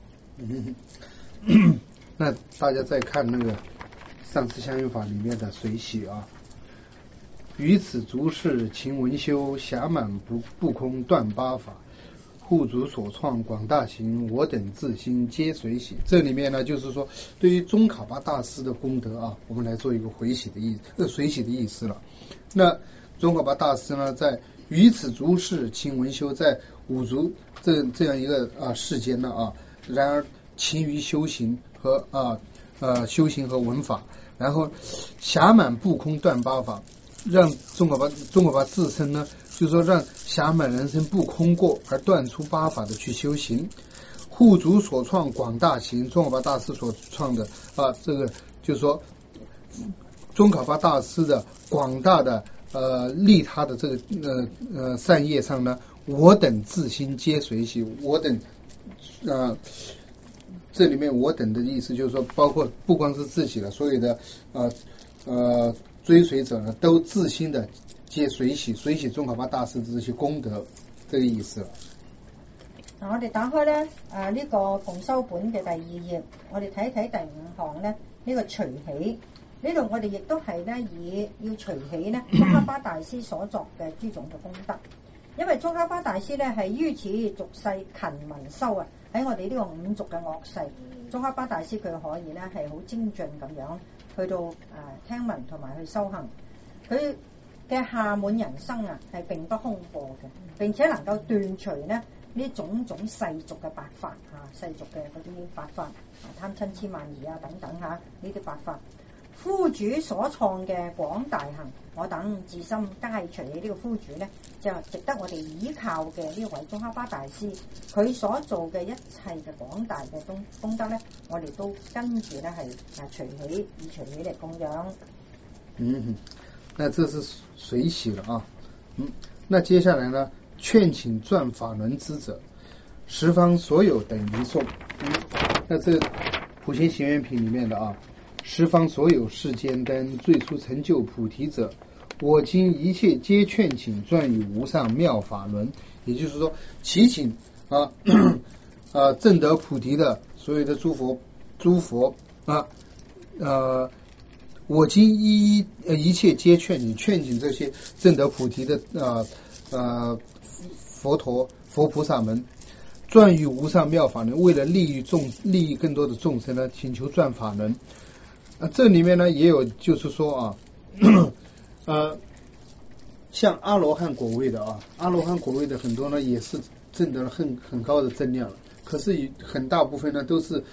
嗯，那大家再看那個上師相應法裡面的隨喜啊，於此諸事勤文修，暇滿不不空斷八法，護主所創廣大行，我等自心皆隨喜。這裡面呢，就是說對於宗喀巴大師的功德啊，我們來做一個回喜的意呃隨喜的意思了。那宗喀巴大師呢，在於此諸事勤文修，在五族這這樣一個啊世間呢啊，然而勤於修行和啊呃修行和聞法，然後暇滿不空斷八法，讓宗喀巴宗喀巴自身呢，就是說讓暇滿人生不空過而斷出八法的去修行，護主所創廣大行，宗喀巴大師所創的啊這個就是說宗喀巴大師的廣大的呃利他的這個呃呃善業上呢，我等自心皆隨喜。我等呃這裡面我等的意思就是說，包括不光是自己了，所有的呃呃追隨者呢，都自心的皆隨喜，隨喜宗喀巴大師的這些功德，這個意思了。 嗱，我哋打開咧啊呢個共修本嘅第二頁，我哋睇一睇第五項咧，呢個隨喜。呢度我哋亦都係咧以要隨喜咧宗喀巴大師所作嘅諸種嘅功德，因為宗喀巴大師咧係於此俗世勤文修啊，喺我哋呢個五濁嘅惡世，宗喀巴大師佢可以咧係好精進咁樣去到誒、呃、聽聞同埋去修行，佢嘅暇滿人生啊係並不空過嘅，並且能夠斷除咧呢種種世俗嘅八法啊，世俗嘅嗰啲八法啊，貪嗔痴慢疑啊等等嚇呢啲八法。夫主所創嘅廣大行，我等自心皆隨喜。呢個夫主咧，就值得我哋依靠嘅呢位宗喀巴大師，佢所做嘅一切嘅廣大嘅功功德咧，我哋都跟住咧係啊隨喜，以隨喜嚟供養。 嗯，那這是隨喜了啊。嗯，那接下來呢，勸請轉法輪之者，十方所有等一頌。嗯，那這普賢行願品裡面的啊。十方所有世間燈最初成就菩提者，我今一切皆勸請轉於無上妙法輪。也就是說，祈請啊啊證得菩提的所有的諸佛諸佛啊呃，我今一一一切皆勸請勸請這些證得菩提的啊啊佛陀佛菩薩們，轉於無上妙法輪，為了利益眾利益更多的眾生呢，請求轉法輪。啊，這裡面呢也有，就是說啊，呃，像阿羅漢果位的啊，阿羅漢果位的很多呢也是證得了很很高的增量了，可是很大部分呢都是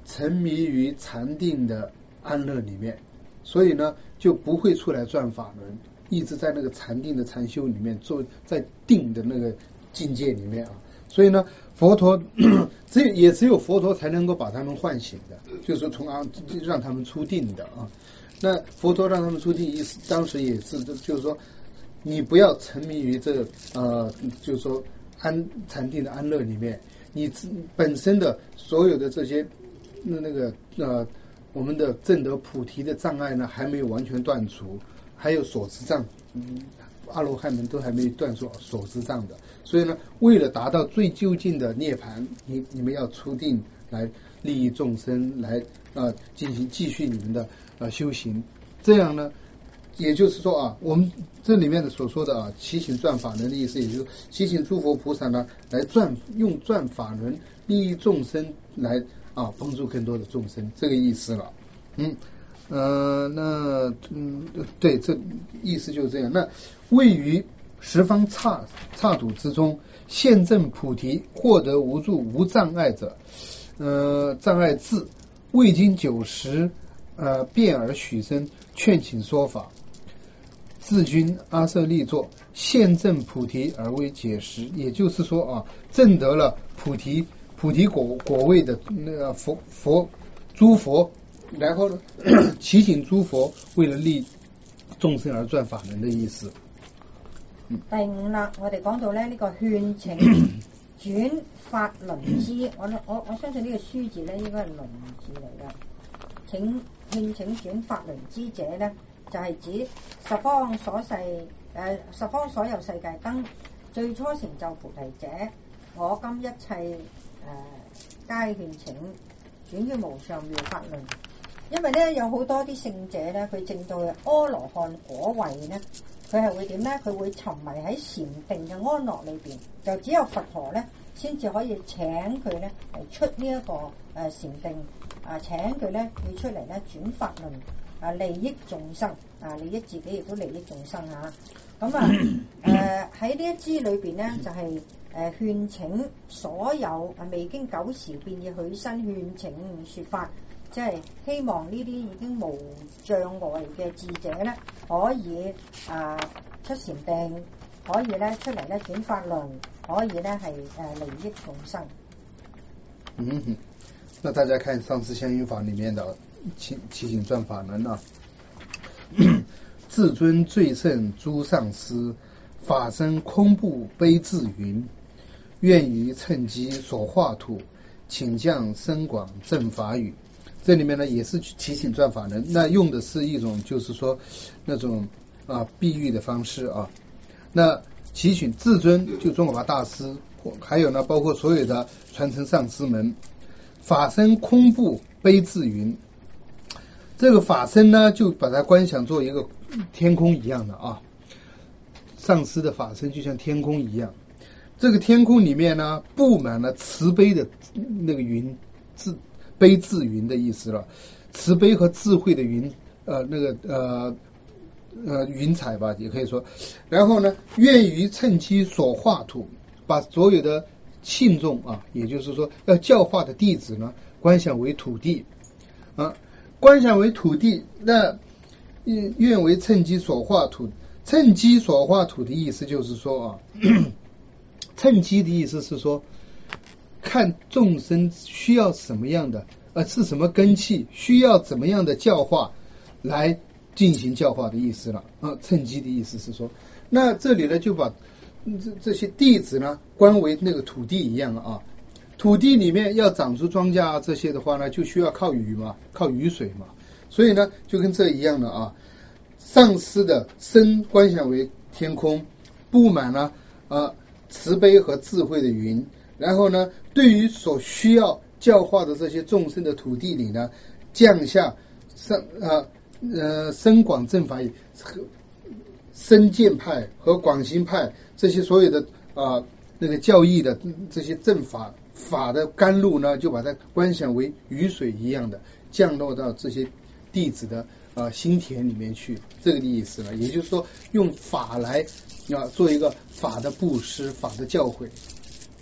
沉迷于禅定的安乐里面，所以呢就不会出来转法轮，一直在那个禅定的禅修里面做，在定的那个境界里面啊。所以呢佛陀只有也只有佛陀才能够把他们唤醒的，就是说从啊让他们出定的啊。那佛陀让他们出定意思当时也是就是说你不要沉迷于这个呃就是说安禅定的安乐里面，你本身的所有的这些那那个呃我们的证得菩提的障碍呢还没有完全断除，还有所知障，嗯阿罗汉们都还没断除所知障的，所以呢为了达到最究竟的涅槃，你你们要出定来利益众生，来呃进行继续你们的呃修行。这样呢也就是说啊，我们这里面的所说的啊七行转法轮的意思，也就是七行诸佛菩萨呢来转用转法轮利益众生，来啊帮助更多的众生，这个意思了。嗯呃那嗯对，这意思就是这样。那位于十方刹刹土之中，现证菩提，获得无助无障碍者，呃障碍智，未经久时呃变而许生，劝请说法。自君阿舍利作，现证菩提而为解实。也就是说啊，证得了菩提菩提果果位的那个佛佛诸佛，然后呢祈请诸佛为了利众生而转法轮的意思。 嗯、第五啦，我哋講到咧呢、這個勸請轉法輪支，我我我相信呢個書字咧應該係輪字嚟嘅。請勸請轉法輪支者咧，就係、是、指十方所世誒、呃、十方所有世界燈最初成就菩提者，我今一切誒、呃、皆勸請轉於無上妙法輪。因為咧有好多啲聖者咧，佢證到嘅阿羅漢果位咧，佢係會點咧？佢會沉迷喺禪定嘅安樂裏邊，就只有佛陀咧先至可以請佢咧嚟出呢、這、一個誒、呃、禪定啊，請佢咧要出嚟咧轉法輪啊，利益眾生啊，利益自己亦都利益眾生啊。咁啊誒喺呢一支裏邊咧，就係、是、誒、呃、勸請所有啊未經九時變以許身勸請説法。即係希望呢啲已經無障礙嘅智者咧，可以啊、呃、出禪定，可以咧出嚟咧轉法輪，可以咧係誒利益眾生。 嗯哼，那大家看上次相應法裡面的七七行轉法輪啊，至尊最勝諸上師，法身空怖悲自雲，願於趁機所化土，請降深廣正法語。这里面呢也是祈請轉法輪，那用的是一種就是說那種啊比喻的方式啊。那祈請至尊就宗喀巴大師，還有呢包括所有的傳承上師們，法身空怖悲自雲。這個法身呢就把它觀想做一個天空一樣的啊，上師的法身就像天空一樣，這個天空裡面呢布滿了慈悲的那個雲自悲自雲的意思了，慈悲和智慧的雲，呃，那個呃呃雲彩吧，也可以說。然後呢，願於趁機所化土，把所有的信眾啊，也就是說要教化的弟子呢，觀想為土地啊，觀想為土地。那願為趁機所化土，趁機所化土的意思就是說啊，趁機的意思是說，看眾生需要什麼樣的，呃，是什麼根器，需要怎麼樣的教化來進行教化的意思了啊。趁機的意思是說，那這裡呢就把這這些弟子呢觀為那個土地一樣啊，土地裡面要長出莊稼啊這些的話呢，就需要靠雨嘛，靠雨水嘛，所以呢就跟這一樣的啊。上師的身觀想為天空，布滿了啊慈悲和智慧的雲。然後呢，對於所需要教化的這些眾生的土地裡呢，降下深呃呃深廣正法語，深見派和廣行派這些所有的啊、呃、那個教義的這些正法法的甘露呢，就把它觀想為雨水一樣的降落到這些弟子的啊、呃、心田裡面去，這個意思了。也就是說，用法來啊做一個法的布施，法的教誨。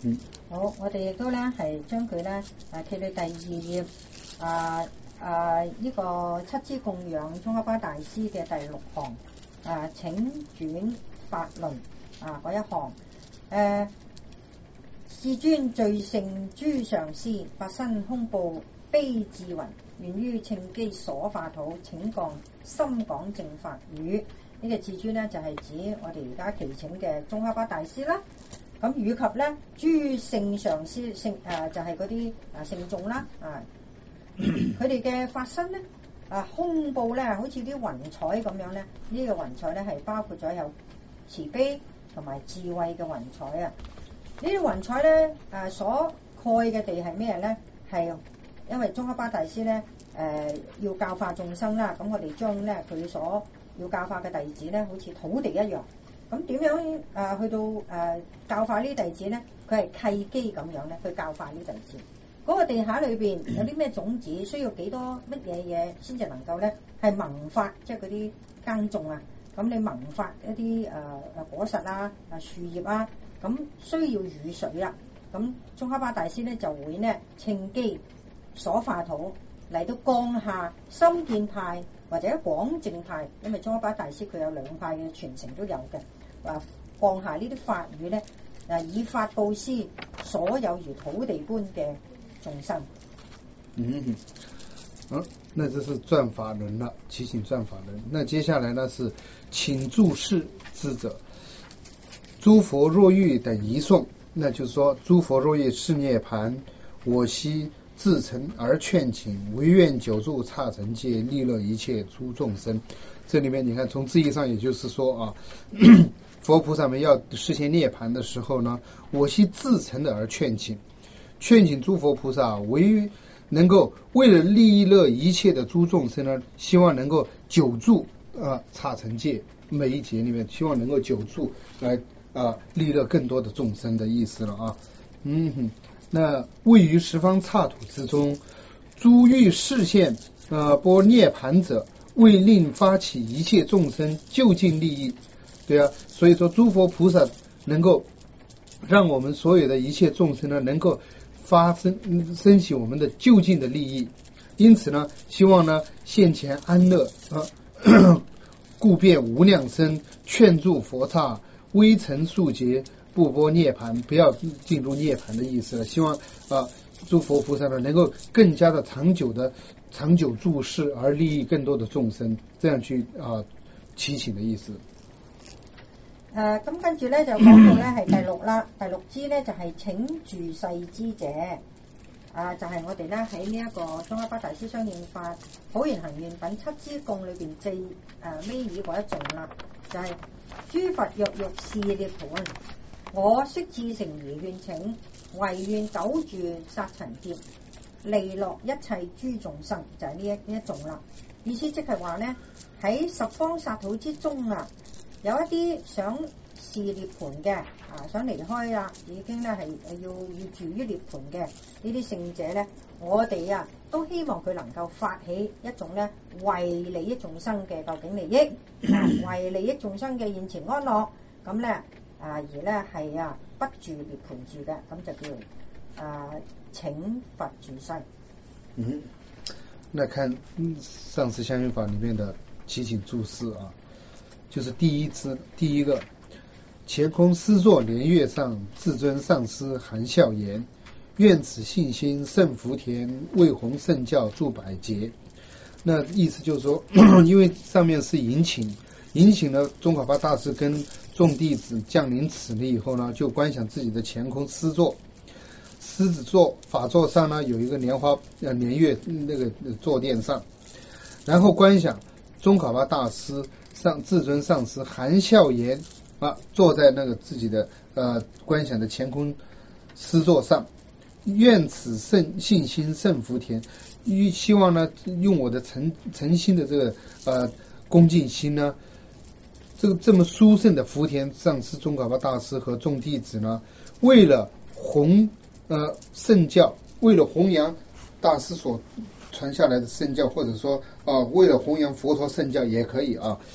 嗯， 好，我哋亦都咧係將佢咧誒企到第二頁啊啊呢個七支供養宗喀巴大師嘅第六行啊，請轉法輪啊嗰一行誒，世尊最勝諸上師，法身空報悲智雲，願於稱機所化土，請降深廣正法語。呢、這個至尊咧就係、是、指我哋而家祈請嘅宗喀巴大師啦。咁以及咧諸聖上師聖誒就係嗰啲啊聖眾啦啊，佢哋嘅法身咧啊空報咧好似啲雲彩咁樣咧，呢、這個雲彩咧係包括咗有慈悲同埋智慧嘅雲彩啊。呢啲雲彩咧誒所蓋嘅地係咩咧？係因為宗喀巴大師咧誒、呃、要教化眾生啦，咁我哋將咧佢所要教化嘅弟子咧，好似土地一樣。咁點樣誒、呃、去到誒、呃、教化呢啲弟子咧？佢係契機咁樣咧，去教化呢啲弟子。嗰、那個地下裏邊有啲咩種子，需要幾多乜嘢嘢先至能夠咧係萌發，即係嗰啲耕種啊。咁你萌發一啲誒誒果實啊、誒樹葉啊，咁需要雨水啦。咁宗喀巴大師咧就會呢稱機所化土嚟到降下深見派或者廣正派，因為宗喀巴大師佢有兩派嘅傳承都有嘅。話降下呢啲法語咧，誒以法布施所有如土地般嘅眾生。 嗯，好、啊，那這是轉法輪了，祈請轉法輪。那接下來呢是請住世之者，諸佛若欲等儀誦，那就是說諸佛若欲示涅槃，我悉至誠而勸請，唯願久住剎塵界，利樂一切諸眾生。這裡面你看，從字義上也就是說啊，佛菩薩們要實現涅槃的時候呢，我悉至誠的而勸請，勸請諸佛菩薩唯能夠為了利樂一切的諸眾生呢，希望能夠久住啊剎塵界，每一節裡面希望能夠久住來啊利樂更多的眾生的意思了啊。嗯哼，那位於十方剎土之中，諸欲示現啊般涅槃者，為令發起一切眾生究竟利益。對啊，所以說諸佛菩薩能夠讓我們所有的一切眾生呢，能夠發生升起我們的究竟的利益，因此呢，希望呢現前安樂啊，故便無量生勸住佛剎，微塵數劫不墮涅槃，不要進入涅槃的意思了。希望啊，諸佛菩薩呢能夠更加的長久的長久住世，而利益更多的眾生，這樣去啊祈請的意思。 誒咁跟住咧就講到咧係第六啦，第六支咧就係、是、請住世之者，啊就係、是、我哋咧喺呢一個宗喀巴大師相應法普賢行願品七支供裏邊最誒尾二嗰一種啦，就係、是、諸佛若欲示涅槃，我悉至誠而勸請，唯願久住剎塵劫，利樂一切諸眾生，就係、是、呢一呢一種啦。意思即係話咧喺十方剎土之中啊，有一啲想示涅槃嘅啊，想離開啦，已經咧係要要住於涅槃嘅呢啲聖者咧，我哋啊都希望佢能夠發起一種咧為利益眾生嘅究竟利益，啊、為利益眾生嘅現前安樂，咁咧啊而咧係啊不住涅槃住嘅，咁就叫啊請佛住世。 嗯，那看上師相應法裡面的祈請住世啊。就是第一支，第一個前空師座蓮月上，至尊上師含笑言：願此信心勝福田，為弘聖教助百劫。那意思就是說，因為上面是迎請，迎請了宗喀巴大師跟眾弟子降臨此地以後呢，就觀想自己的前空師座，獅子座法座上呢有一個蓮花呃蓮月那個坐墊上，然後觀想宗喀巴大師上至尊上師含笑言啊，坐在那個自己的呃觀想的前空師座上，願此聖信心勝福田，希望呢用我的誠誠心的這個呃恭敬心呢，這個這麼殊勝的福田上師宗喀巴大師和眾弟子呢，為了弘呃聖教，為了弘揚大師所傳下來的聖教，或者說啊、呃，為了弘揚佛陀聖教也可以啊，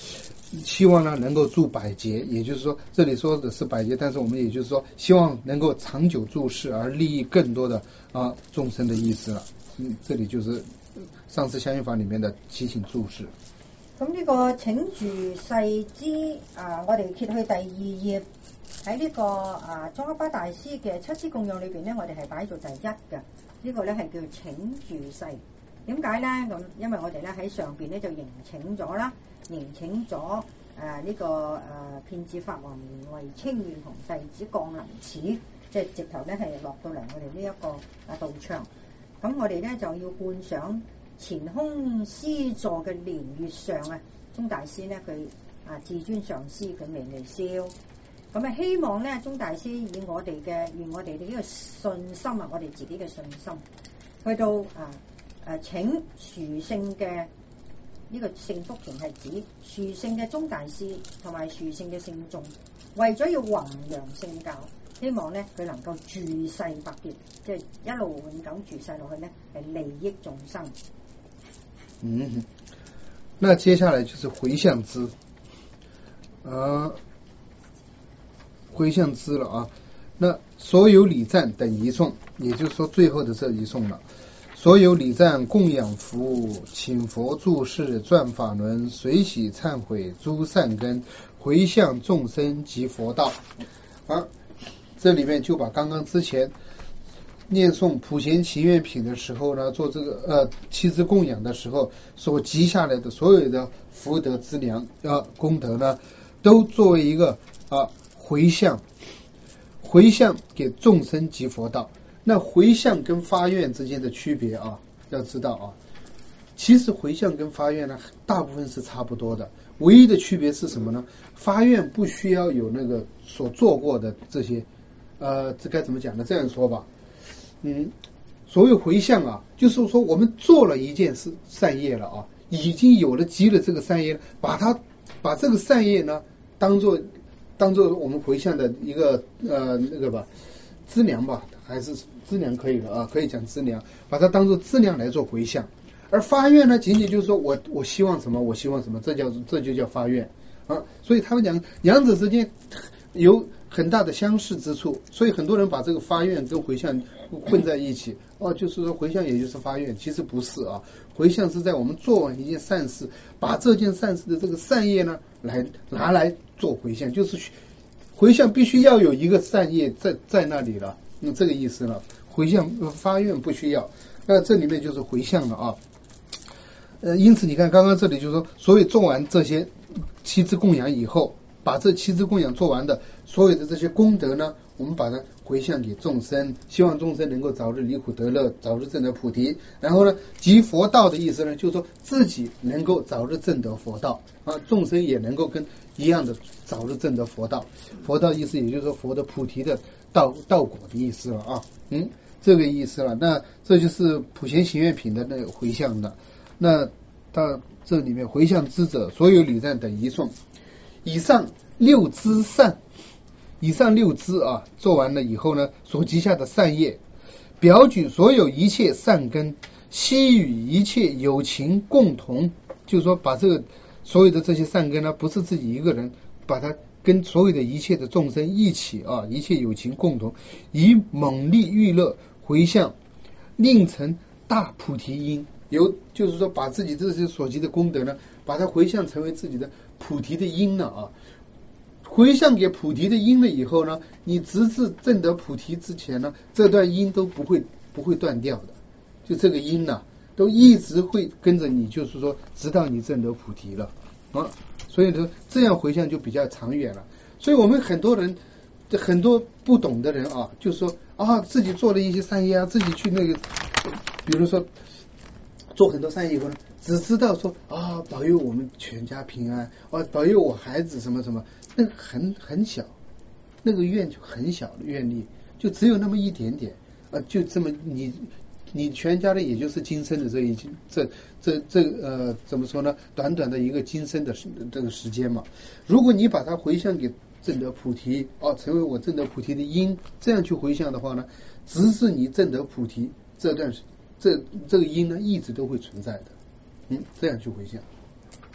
希望呢能够住百劫，也就是说这里说的是百劫，但是我们也就是说希望能够长久住世而利益更多的啊众生的意思了。嗯，这里就是上次相应法里面的祈请住世。 咁呢個請住世之啊，我哋揭去第二頁喺呢個啊宗喀巴大師嘅七支供養裏邊咧，我哋係擺做第一嘅。呢個咧係叫請住世。點解咧？咁因為我哋咧喺上邊咧就迎請咗啦，迎請咗誒呢個誒遍智法王蓮惠清願同弟子降臨此，即係直頭咧係落到嚟我哋呢一個啊道場。咁我哋咧就要觀想前空師座嘅蓮月上啊，宗大師咧佢啊至尊上師佢微微笑，咁啊希望咧宗大師以我哋嘅以我哋嘅呢個信心啊，我哋自己嘅信心，去到啊誒請殊勝嘅呢個聖福田係指殊勝嘅宗大師同埋殊勝嘅聖眾，為咗要弘揚聖教。希望咧佢能夠住世百劫，即係一路永久住世落去咧，係利益眾生。 嗯，那接下來就是回向支，啊，回向支了啊。那所有禮讚等儀頌，也就是說最後的這一頌了。所有禮讚供養服務，請佛住世，轉法輪，隨喜懺悔諸善根，回向眾生及佛道。啊。这里面就把刚刚之前念诵普贤祈愿品的时候呢，做这个呃七支供养的时候所积下来的所有的福德资粮啊功德呢，都作为一个啊回向，回向给众生及佛道。那回向跟发愿之间的区别啊，要知道啊，其实回向跟发愿呢，大部分是差不多的，唯一的区别是什么呢？发愿不需要有那个所做过的这些。呃，这该怎么讲呢？这样说吧，嗯，所谓回向啊，就是说我们做了一件事善业了啊，已经有了积了这个善业，把它把这个善业呢，当做当做我们回向的一个呃那个吧资粮吧，还是资粮可以了啊，可以讲资粮，把它当做资粮来做回向。而发愿呢，仅仅就是说我我希望什么，我希望什么，这叫这就叫发愿啊。所以他们讲两者之间有很大的相似之处，所以很多人把这个发愿跟回向混在一起，哦，就是说回向也就是发愿，其实不是啊，回向是在我们做完一件善事，把这件善事的这个善业呢，来拿来做回向，就是回向必须要有一个善业在在那里了，嗯，这个意思了。回向发愿不需要，那这里面就是回向了啊。呃，因此你看刚刚这里就是说，所以做完这些七支供养以后，把这七支供养做完的所有的这些功德呢，我们把它回向给众生，希望众生能够早日离苦得乐，早日证得菩提。然后呢，即佛道的意思呢，就是说自己能够早日证得佛道啊，众生也能够跟一样的早日证得佛道。佛道意思也就是说佛的菩提的道道果的意思了啊，嗯，这个意思了。那这就是普贤行愿品的那个回向的。那到这里面回向之者，所有礼赞等仪诵。以上六支善，以上六支啊，做完了以后呢，所积下的善业，表举所有一切善根，悉与一切有情共同，就是说把这个所有的这些善根呢，不是自己一个人，把它跟所有的一切的众生一起啊，一切有情共同，以猛力欲乐回向，令成大菩提因。由就是说把自己这些所积的功德呢，把它回向成为自己的菩提的因了啊。回向给菩提的因了以后呢，你直至证得菩提之前呢，这段因都不会不会断掉的，就这个因呢、啊，都一直会跟着你，就是说直到你证得菩提了啊。所以说这样回向就比较长远了。所以我们很多人很多不懂的人啊，就说啊自己做了一些善业啊，自己去那个比如说做很多善业以后呢，只知道说啊保佑我们全家平安，啊保佑我孩子什么什么，那个很很小，那个愿就很小的愿力，就只有那么一点点啊，就这么你你全家的也就是今生的这一这这这呃怎么说呢？短短的一个今生的这个时间嘛，如果你把它回向给证得菩提哦、啊，成为我证得菩提的因，这样去回向的话呢，直至你证得菩提这段时这这个因呢，一直都会存在的，嗯，这样去回向。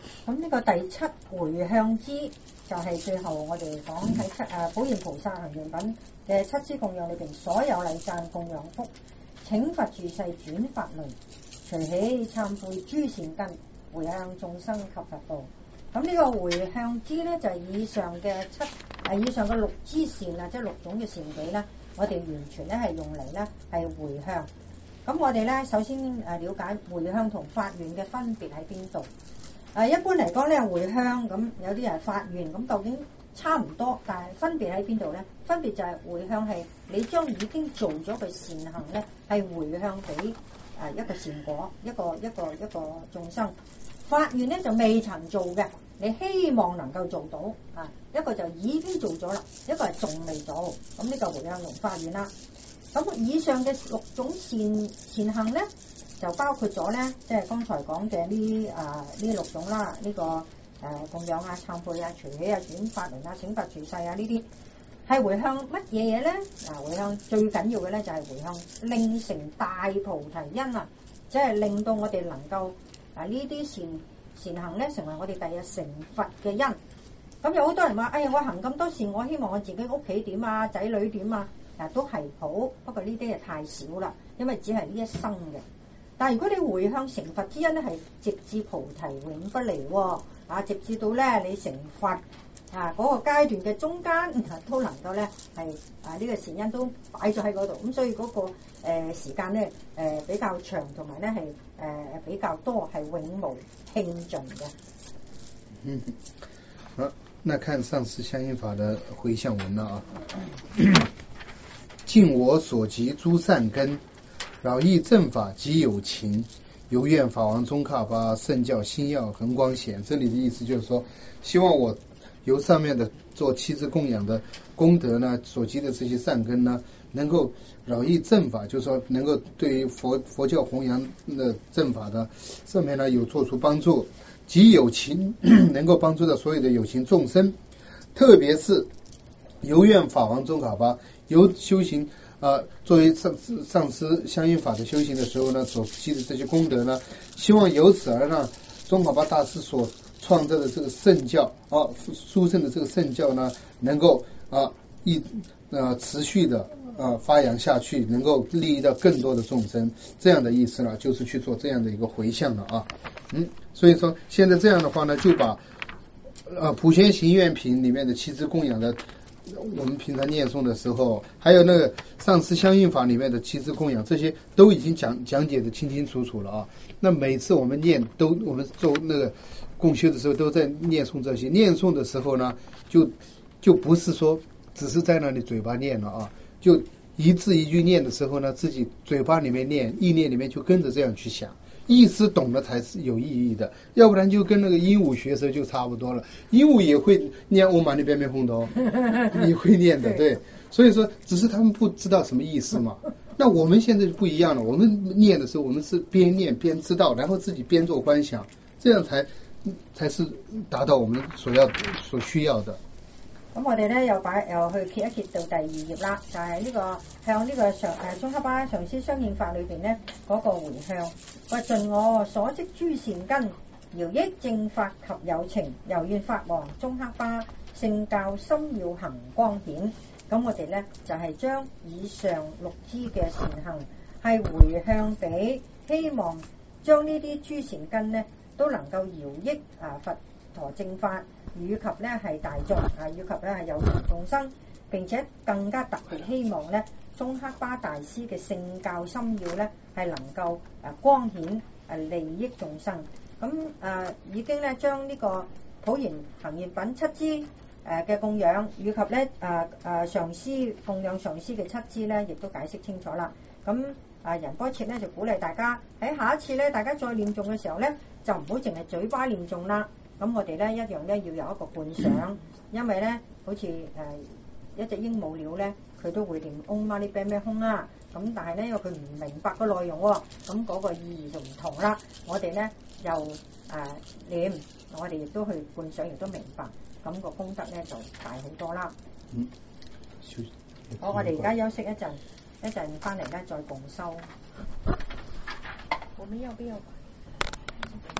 咁呢個第七回向支就係最後我哋講喺七誒普賢菩薩行願品嘅七支供養裏邊，所有禮讚供養福，請佛住世轉法輪，隨喜懺悔諸善根，回向眾生及佛道。咁呢個回向支咧就係、是、以上嘅七誒以上嘅六支善啊，即係六種嘅善舉咧，我哋完全咧係用嚟咧係回向。咁我哋咧首先誒了解回向同發願嘅分別喺邊度？誒一般嚟講咧，回向咁有啲人發願，咁究竟差唔多，但係分別喺邊度咧？分別就係回向係你將已經做咗嘅善行咧，係回向俾誒一個善果，一個一個一個眾生。發願咧就未曾做嘅，你希望能夠做到啊，一個就已經做咗啦，一個係仲未做，咁呢個回向同發願啦。咁以上嘅六種善善行咧，就包括咗咧，即係剛才講嘅呢啊呢六種啦，呢、這個誒、呃、供養啊、懺悔啊、隨喜啊、轉法輪啊、請佛住世啊，呢啲係回向乜嘢嘢咧？啊，回向最緊要嘅咧就係回向令成大菩提因啊，即係令到我哋能夠啊呢啲善善行咧成為我哋第日成佛嘅因。咁有好多人話：哎呀，我行咁多善，我希望我自己屋企點啊，仔女點啊？嗱，都係好，不過呢啲係太少啦，因為只係呢一生嘅。但係如果你回向成佛之因咧，係直至菩提永不離喎，啊，直至到咧你成佛啊嗰、那個階段嘅中間，都能夠咧係啊呢、這個善因都擺咗喺嗰度，咁所以嗰、那個誒、呃、時間咧誒、呃、比較長，同埋咧係誒比較多，係永無盡盡嘅。 嗯，好，那看上師相應法的回向文啦啊。盡我所及諸善根，饒益正法及有情，由願法王宗喀巴聖教心要恆光顯。這裡的意思就是說，希望我由上面的做七支供養的功德呢，所積的這些善根呢，能夠饒益正法，就是說能夠對於佛佛教弘揚的正法的上面呢有做出幫助，及有情能夠幫助到所有的有情眾生，特別是由願法王宗喀巴由修行啊、呃，作為上上師相應法的修行的時候呢，所積的這些功德呢，希望由此而讓宗喀巴大師所創造的這個聖教啊，殊勝的這個聖教呢，能夠啊一啊持續的啊發揚下去，能夠利益到更多的眾生，這樣的意思呢，就是去做這樣的一個回向了啊。嗯，所以說現在這樣的話呢，就把啊普賢行願品裡面的七支供養的。我們平常念誦的時候，還有那個上師相應法裡面的七支供養，這些都已經講講解得清清楚楚了啊。那每次我們念都，我們做那個共修的時候，都在念誦這些。念誦的時候呢，就就不是說只是在那裡嘴巴念了啊，就一字一句念的時候呢，自己嘴巴裡面念，意念裡面就跟着這樣去想。意思懂了才是有意義的，要不然就跟那個鸚鵡學舌就差不多了。鸚鵡也會念唵嘛呢叭咪吽的，你會念的，對。所以說，只是他們不知道什麼意思嘛。那我們現在就不一樣了，我們念的時候，我們是邊念邊知道，然後自己邊做觀想，這樣才才是達到我們所要所需要的。 咁我哋咧又擺又去揭一揭到第二頁啦，就係、是、呢個向呢個上誒宗喀巴上師相應法裏邊咧嗰個回向，話盡我所積諸善根，饒益正法及有情，由願法王宗喀巴聖教心要恆光顯。咁我哋咧就係、是、將以上六支嘅善行係回向俾希望將呢啲諸善根咧都能夠饒益啊佛陀正法，以及咧係大眾啊，以及咧係有情眾生，並且更加特別希望咧宗喀巴大師嘅聖教心要咧係能夠誒光顯誒利益眾生。咁誒已經咧將呢個普賢行願品七支誒嘅供養，以及咧誒誒上師供養上師嘅七支咧，亦都解釋清楚啦。咁啊仁波切咧就鼓勵大家喺下一次咧，大家再念誦嘅時候咧，就唔好淨係嘴巴念誦啦。咁我哋咧一樣咧要有一個觀想，因為咧好似誒、呃、一隻鸚鵡鳥咧，佢都會念唵嘛呢叭咪吽啊。咁但係咧因為佢唔明白個內容喎、哦，咁嗰個意義就唔同啦。我哋咧又誒、呃、念，我哋亦都去觀想，亦都明白，咁、那個功德咧就大好多啦。嗯，好，我哋而家休息一陣，一陣翻嚟咧再共修。我們要不要？